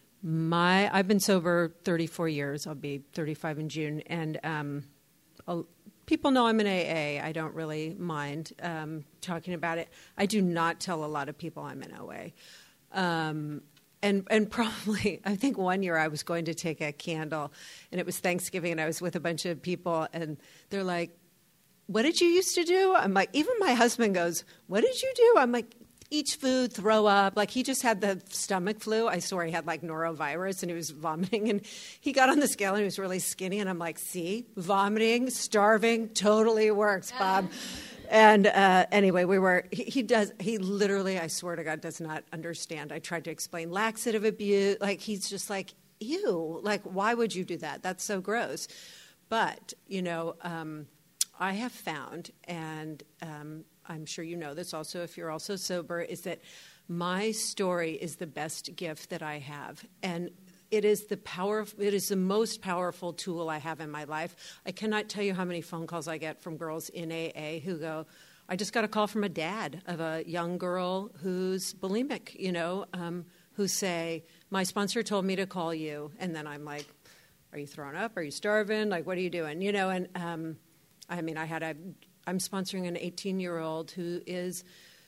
my I've been sober thirty-four years. I'll be thirty-five in June, and um, I'll, people know I'm in A A. I don't really mind um, talking about it. I do not tell a lot of people I'm in O A. Um, And and probably, I think one year I was going to take a candle, and it was Thanksgiving, and I was with a bunch of people, and they're like, what did you used to do? I'm like, even my husband goes, what did you do? I'm like, eat food, throw up. Like, he just had the stomach flu. I swear he had, like, norovirus, and he was vomiting, and he got on the scale, and he was really skinny, and I'm like, see, vomiting, starving, totally works, Bob. And uh, anyway, we were, he, he does, he literally, I swear to God, does not understand. I tried to explain laxative abuse. Like, he's just like, ew, like, why would you do that? That's so gross. But, you know, um, I have found, and um, I'm sure you know this also if you're also sober, is that my story is the best gift that I have. And It is the power. It is the most powerful tool I have in my life. I cannot tell you how many phone calls I get from girls in A A who go, I just got a call from a dad of a young girl who's bulimic, you know, um, who say, my sponsor told me to call you. And then I'm like, are you throwing up? Are you starving? Like, what are you doing? You know, and um, I mean, I had a, I'm sponsoring an eighteen-year-old who is,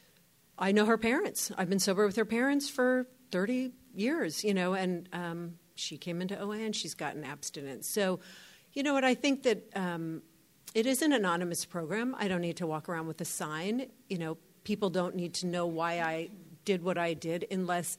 I know her parents. I've been sober with her parents for thirty years, you know, and um, she came into O A and she's gotten abstinence. So, you know what, I think that um, it is an anonymous program. I don't need to walk around with a sign. You know, people don't need to know why I did what I did unless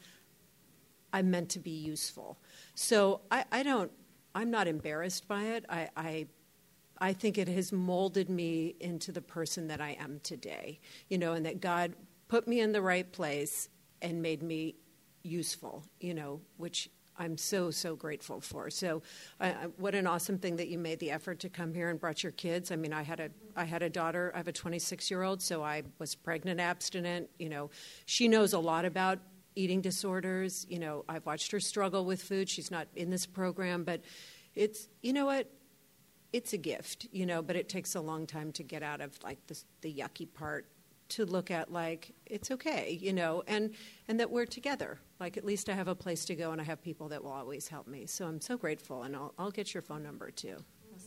I'm meant to be useful. So I, I don't, I'm not embarrassed by it. I, I I think it has molded me into the person that I am today, you know, and that God put me in the right place and made me useful, you know, which I'm so, so grateful for. So uh, what an awesome thing that you made the effort to come here and brought your kids. I mean, I had a I had a daughter. I have a twenty-six-year-old, so I was pregnant abstinent. You know, she knows a lot about eating disorders. You know, I've watched her struggle with food. She's not in this program, but it's, you know what, it's a gift, you know, but it takes a long time to get out of, like, the, the yucky part, to look at, like, it's okay, you know, and, and that we're together. Like, at least I have a place to go, and I have people that will always help me. So I'm so grateful, and I'll, I'll get your phone number, too.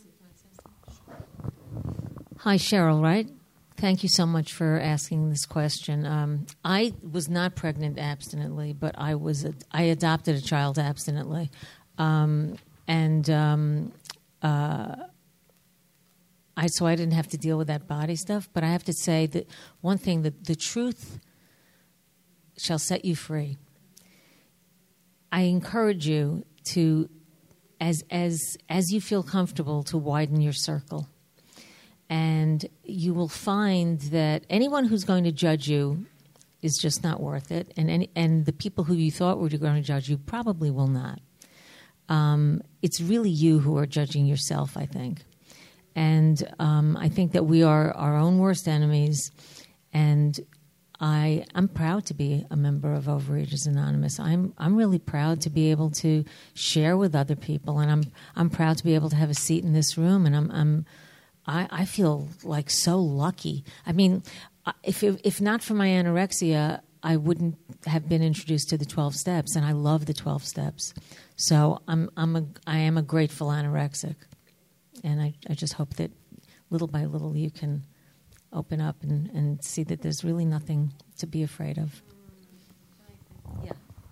Hi, Cheryl, right? Thank you so much for asking this question. Um, I was not pregnant abstinently, but I was a, I adopted a child abstinently. Um, and um, uh, I I so I didn't have to deal with that body stuff. But I have to say that one thing, that the truth shall set you free. I encourage you to, as as as you feel comfortable, to widen your circle. And you will find that anyone who's going to judge you is just not worth it. And any, and the people who you thought were going to judge you probably will not. Um, it's really you who are judging yourself, I think. And um, I think that we are our own worst enemies. And I, I'm proud to be a member of Overeaters Anonymous. I'm I'm really proud to be able to share with other people. And I'm I'm proud to be able to have a seat in this room. And I'm I'm I, I feel like so lucky. I mean, if it, if not for my anorexia, I wouldn't have been introduced to the twelve steps, and I love the twelve steps. So I'm I'm a I am a grateful anorexic, and I, I just hope that little by little you can open up and, and see that there's really nothing to be afraid of. Yeah.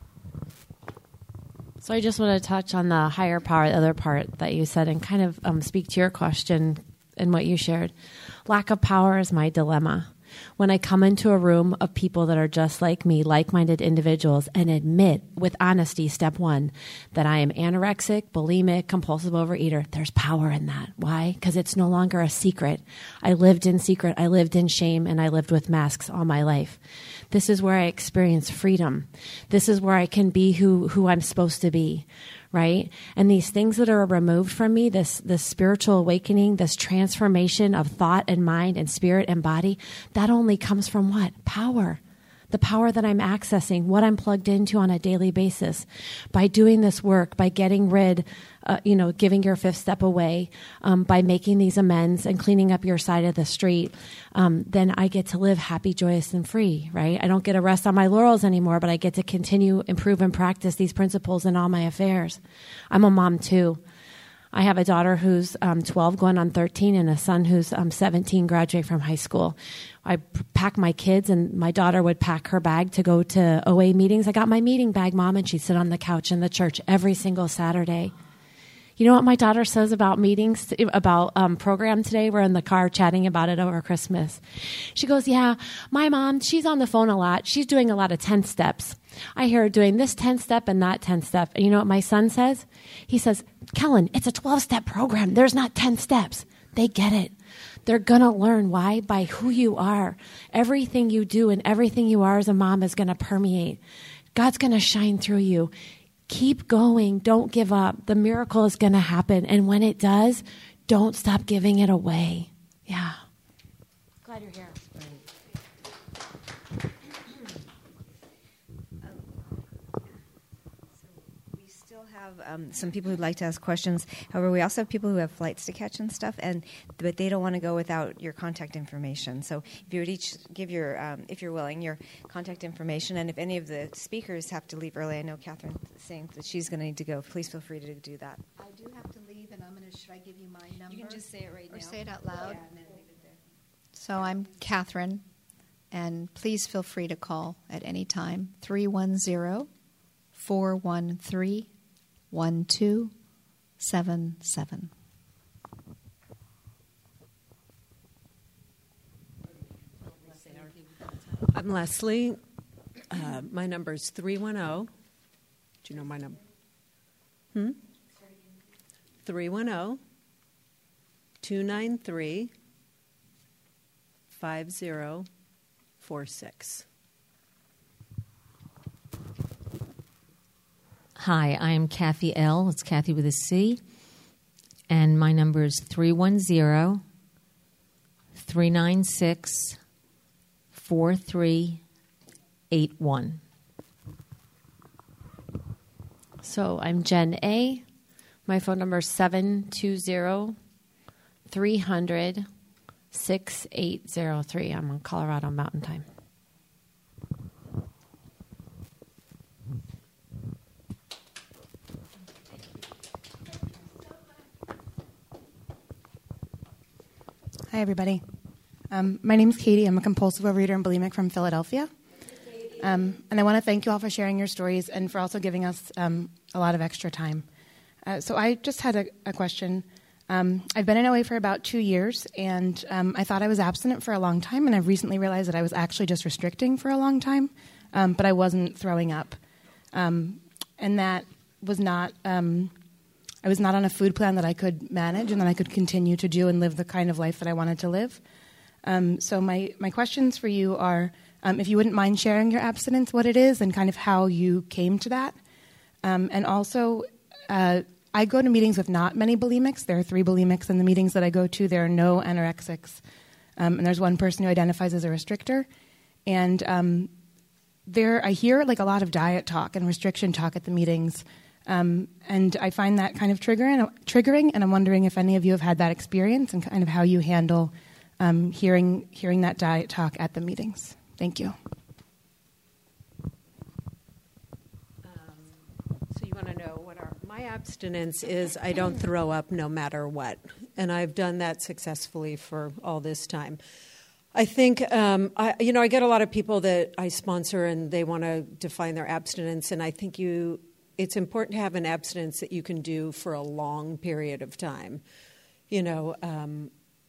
So I just want to touch on the higher power, the other part that you said, and kind of um, speak to your question and what you shared. Lack of power is my dilemma. When I come into a room of people that are just like me, like-minded individuals, and admit with honesty, step one, that I am anorexic, bulimic, compulsive overeater, there's power in that. Why? Because it's no longer a secret. I lived in secret, I lived in shame, and I lived with masks all my life. This is where I experience freedom. This is where I can be who, who I'm supposed to be. Right? And these things that are removed from me, this this spiritual awakening, this transformation of thought and mind and spirit and body, that only comes from what? Power. The power that I'm accessing, what I'm plugged into on a daily basis. By doing this work, by getting rid, uh, you know, giving your fifth step away, um, by making these amends and cleaning up your side of the street, um, then I get to live happy, joyous, and free, right? I don't get to rest on my laurels anymore, but I get to continue, improve, and practice these principles in all my affairs. I'm a mom, too. I have a daughter who's um, twelve going on thirteen and a son who's um, seventeen graduate from high school. I p- pack my kids, and my daughter would pack her bag to go to O A meetings. I got my meeting bag, Mom, and she'd sit on the couch in the church every single Saturday. You know what my daughter says about meetings, about um, program today? We're in the car chatting about it over Christmas. She goes, yeah, my mom, she's on the phone a lot. She's doing a lot of ten steps. I hear her doing this ten step and that ten step. And you know what my son says? He says, Kellen, it's a twelve-step program. There's not ten steps. They get it. They're going to learn. Why? By who you are. Everything you do and everything you are as a mom is going to permeate. God's going to shine through you. Keep going. Don't give up. The miracle is going to happen. And when it does, don't stop giving it away. Yeah. Glad you're here. We still have um, some people who'd like to ask questions. However, we also have people who have flights to catch and stuff, and but they don't want to go without your contact information. So if you would each give your, um, if you're willing, your contact information, and if any of the speakers have to leave early, I know Catherine's saying that she's going to need to go. Please feel free to do that. I do have to leave, and I'm going to. Should I give you my number? You can just say it right or now. Or say it out loud. Yeah, and then leave it there. So I'm Catherine, and please feel free to call at any time. three one zero, four one three, one two seven seven. I'm Leslie. Uh, my number is three one zero. Do you know my number? Hmm? three one zero, two nine three, five zero four six. Hi, I am Kathy L. It's Kathy with a C. And my number is three one zero, three nine six, four three eight one. So I'm Jen A. My phone number is seven two zero, three hundred, six eight zero three. I'm on Colorado Mountain Time. Hi, everybody. Um, my name is Katie. I'm a compulsive overeater and bulimic from Philadelphia. Um, and I want to thank you all for sharing your stories and for also giving us um, a lot of extra time. Uh, so I just had a, a question. Um, I've been in O A for about two years, and um, I thought I was abstinent for a long time, and I've recently realized that I was actually just restricting for a long time, um, but I wasn't throwing up. Um, and that was not, um, I was not on a food plan that I could manage and that I could continue to do and live the kind of life that I wanted to live. Um, so my, my questions for you are, um, if you wouldn't mind sharing your abstinence, what it is, and kind of how you came to that. Um, and also, uh, I go to meetings with not many bulimics. There are three bulimics in the meetings that I go to. There are no anorexics. Um, and there's one person who identifies as a restrictor. And um, there, I hear like a lot of diet talk and restriction talk at the meetings. Um, and I find that kind of triggering, triggering. And I'm wondering if any of you have had that experience and kind of how you handle um, hearing, hearing that diet talk at the meetings. Thank you. So you want to know what our my abstinence is? I don't throw up no matter what, and I've done that successfully for all this time. I think um, I, you know I get a lot of people that I sponsor, and they want to define their abstinence, and I think you it's important to have an abstinence that you can do for a long period of time. You know, um,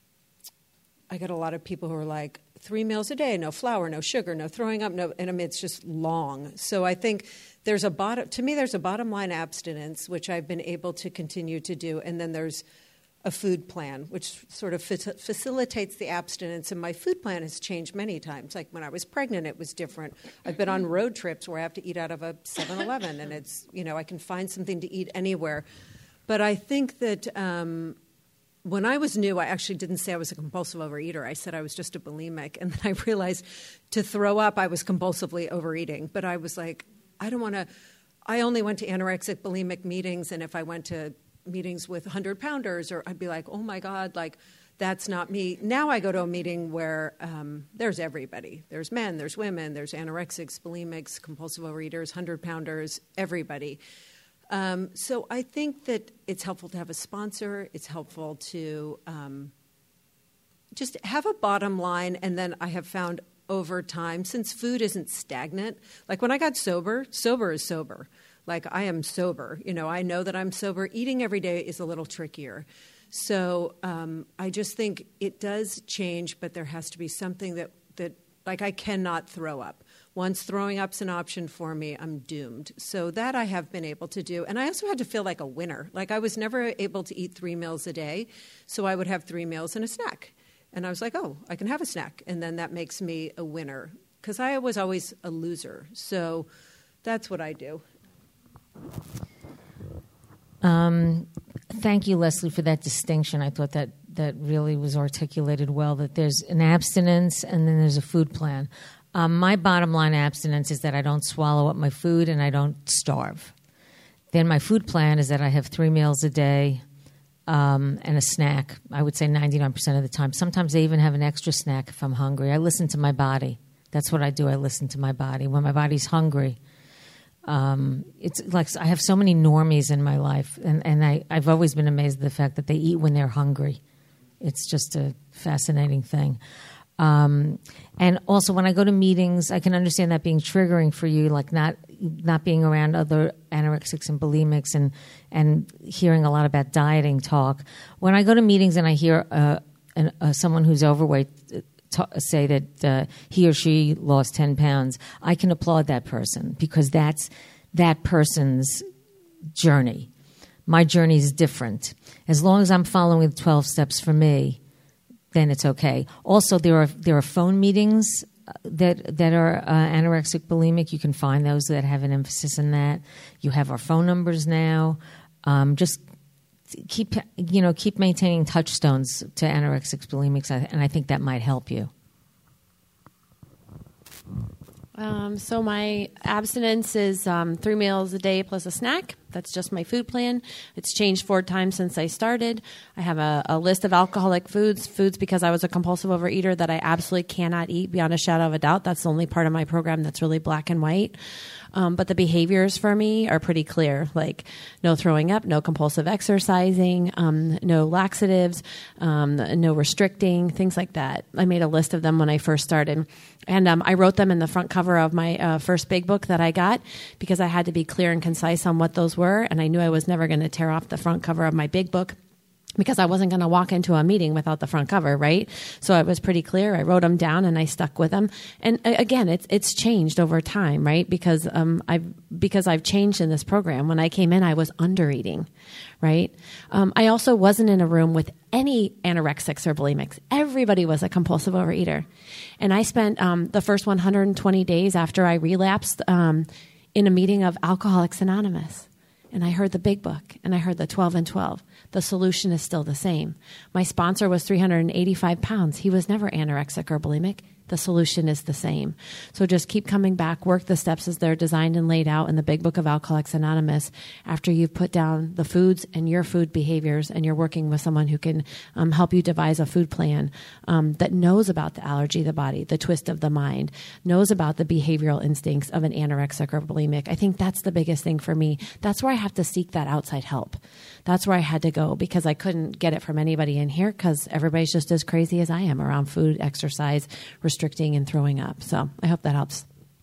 I get a lot of people who are like, three meals a day, no flour, no sugar, no throwing up, no, and I mean, it's just long. So I think there's a bottom, to me, there's a bottom line abstinence, which I've been able to continue to do. And then there's a food plan, which sort of fa- facilitates the abstinence. And my food plan has changed many times. Like when I was pregnant, it was different. I've been on road trips where I have to eat out of a seven eleven, and it's, you know, I can find something to eat anywhere. But I think that, um, when I was new, I actually didn't say I was a compulsive overeater. I said I was just a bulimic. And then I realized to throw up, I was compulsively overeating. But I was like, I don't want to – I only went to anorexic bulimic meetings. And if I went to meetings with hundred-pounders, or I'd be like, oh, my God, like that's not me. Now I go to a meeting where um, there's everybody. There's men, there's women, there's anorexics, bulimics, compulsive overeaters, hundred-pounders, everybody. Um, so I think that it's helpful to have a sponsor. It's helpful to um, just have a bottom line. And then I have found over time, since food isn't stagnant, like when I got sober, sober is sober. Like I am sober. You know, I know that I'm sober. Eating every day is a little trickier. So um, I just think it does change, but there has to be something that, that like I cannot throw up. Once throwing up's an option for me, I'm doomed. So that I have been able to do. And I also had to feel like a winner. Like I was never able to eat three meals a day, so I would have three meals and a snack. And I was like, oh, I can have a snack. And then that makes me a winner. Because I was always a loser. So that's what I do. Um, thank you, Leslie, for that distinction. I thought that, that really was articulated well, that there's an abstinence and then there's a food plan. Um, my bottom line abstinence is that I don't swallow up my food and I don't starve. Then my food plan is that I have three meals a day um, and a snack. I would say ninety-nine percent of the time. Sometimes I even have an extra snack if I'm hungry. I listen to my body. That's what I do. I listen to my body. When my body's hungry, um, it's like I have so many normies in my life, and, and I, I've always been amazed at the fact that they eat when they're hungry. It's just a fascinating thing. Um, and also when I go to meetings, I can understand that being triggering for you, like not not being around other anorexics and bulimics and, and hearing a lot about dieting talk. When I go to meetings and I hear uh, an, uh, someone who's overweight t- say that uh, he or she lost ten pounds, I can applaud that person because that's that person's journey. My journey is different. As long as I'm following the twelve steps for me, then it's okay. Also, there are there are phone meetings that that are uh, anorexic bulimic. You can find those that have an emphasis in that. You have our phone numbers now. Um, just keep you know keep maintaining touchstones to anorexic bulimics, and I think that might help you. Um, so my abstinence is um, three meals a day plus a snack. That's just my food plan. It's changed four times since I started. I have a, a list of alcoholic foods, foods because I was a compulsive overeater that I absolutely cannot eat beyond a shadow of a doubt. That's the only part of my program that's really black and white. Um, but the behaviors for me are pretty clear, like no throwing up, no compulsive exercising, um, no laxatives, um, no restricting, things like that. I made a list of them when I first started. And um, I wrote them in the front cover of my uh, first big book that I got because I had to be clear and concise on what those were. And I knew I was never going to tear off the front cover of my big book because I wasn't going to walk into a meeting without the front cover, right? So it was pretty clear. I wrote them down and I stuck with them. And uh, again, it's it's changed over time, right? Because um I've because I've changed in this program. When I came in, I was under eating, right? Um, I also wasn't in a room with any anorexics or bulimics. Everybody was a compulsive overeater, and I spent um, the first one hundred twenty days after I relapsed um, in a meeting of Alcoholics Anonymous. And I heard the big book, and I heard the twelve and twelve. The solution is still the same. My sponsor was three hundred eighty-five pounds. He was never anorexic or bulimic. The solution is the same. So just keep coming back, work the steps as they're designed and laid out in the big book of Alcoholics Anonymous after you've put down the foods and your food behaviors, and you're working with someone who can um, help you devise a food plan um, that knows about the allergy of the body, the twist of the mind, knows about the behavioral instincts of an anorexic or bulimic. I think that's the biggest thing for me. That's where I have to seek that outside help. That's where I had to go, because I couldn't get it from anybody in here, because everybody's just as crazy as I am around food, exercise, restricting, and throwing up. So I hope that helps.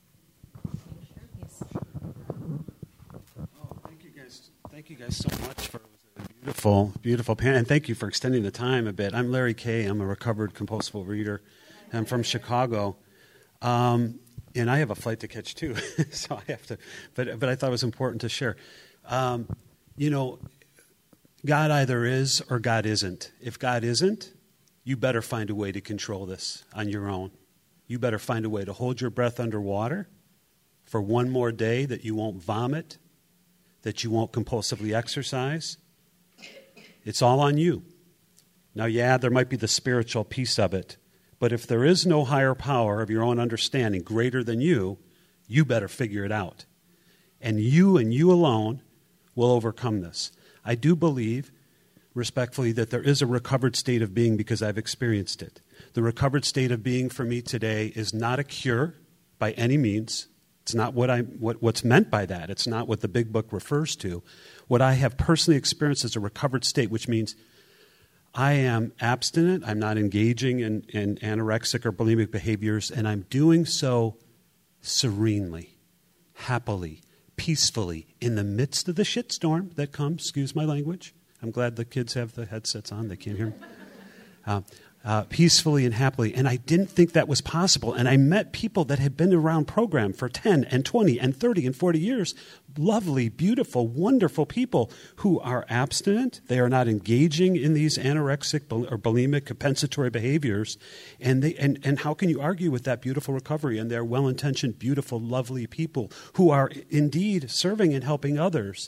Oh, thank you guys. Thank you guys so much for a beautiful, beautiful panel, and thank you for extending the time a bit. I'm Larry Kay. I'm a recovered compulsive overeater. I'm from Chicago, um, and I have a flight to catch too, so I have to. But but I thought it was important to share. Um, you know, God either is or God isn't. If God isn't, you better find a way to control this on your own. You better find a way to hold your breath underwater for one more day, that you won't vomit, that you won't compulsively exercise. It's all on you. Now, yeah, there might be the spiritual piece of it, but if there is no higher power of your own understanding greater than you, you better figure it out. And you and you alone will overcome this. I do believe, respectfully, that there is a recovered state of being, because I've experienced it. The recovered state of being for me today is not a cure by any means. It's not what I what, what's meant by that. It's not what the big book refers to. What I have personally experienced is a recovered state, which means I am abstinent. I'm not engaging in, in anorexic or bulimic behaviors, and I'm doing so serenely, happily, peacefully, in the midst of the shitstorm that comes. Excuse my language. I'm glad the kids have the headsets on. They can't hear me. Uh, uh, peacefully and happily. And I didn't think that was possible. And I met people that had been around program for ten and twenty and thirty and forty years. Lovely, beautiful, wonderful people who are abstinent. They are not engaging in these anorexic or bulimic compensatory behaviors. And, they, and, and how can you argue with that beautiful recovery? And they're well-intentioned, beautiful, lovely people who are indeed serving and helping others.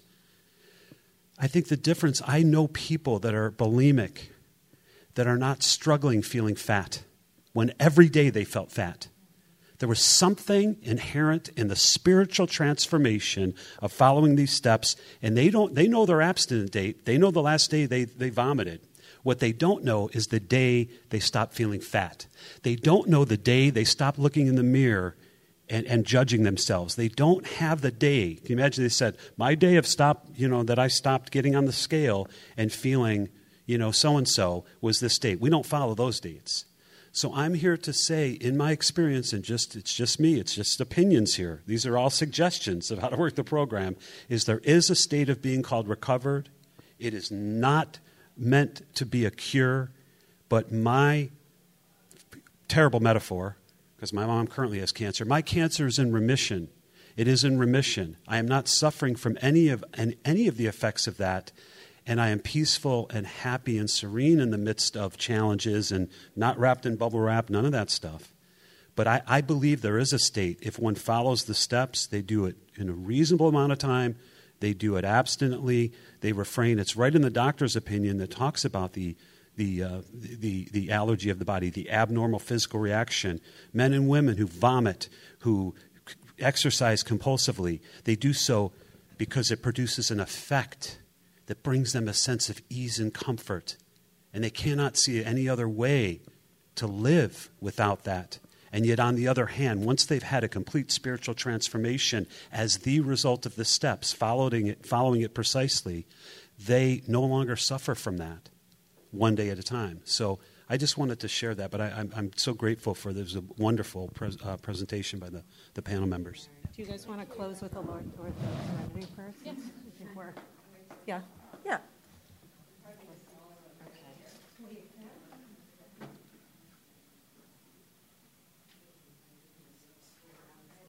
I think the difference, I know people that are bulimic, that are not struggling feeling fat, when every day they felt fat. There was something inherent in the spiritual transformation of following these steps, and they don't. They know their abstinent date. They know the last day they, they vomited. What they don't know is the day they stopped feeling fat. They don't know the day they stopped looking in the mirror And, and judging themselves. They don't have the day. Can you imagine they said, my day of stop, you know, that I stopped getting on the scale and feeling, you know, so-and-so was this date. We don't follow those dates. So I'm here to say, in my experience, and just it's just me, it's just opinions here. These are all suggestions of how to work the program, is there is a state of being called recovered. It is not meant to be a cure, but my terrible metaphor, because my mom currently has cancer. My cancer is in remission. It is in remission. I am not suffering from any of and any of the effects of that, and I am peaceful and happy and serene in the midst of challenges and not wrapped in bubble wrap, none of that stuff. But I, I believe there is a state. If one follows the steps, they do it in a reasonable amount of time, they do it abstinently, they refrain. It's right in the doctor's opinion that talks about the The, uh, the the allergy of the body, the abnormal physical reaction. Men and women who vomit, who exercise compulsively, they do so because it produces an effect that brings them a sense of ease and comfort. And they cannot see any other way to live without that. And yet, on the other hand, once they've had a complete spiritual transformation as the result of the steps, following it, following it precisely, they no longer suffer from that. One day at a time. So I just wanted to share that, but I, I'm, I'm so grateful for this wonderful pres, uh, presentation by the, the panel members. Do you guys want to close with the Lord or the serenity prayer? Yes. Yeah. Yeah.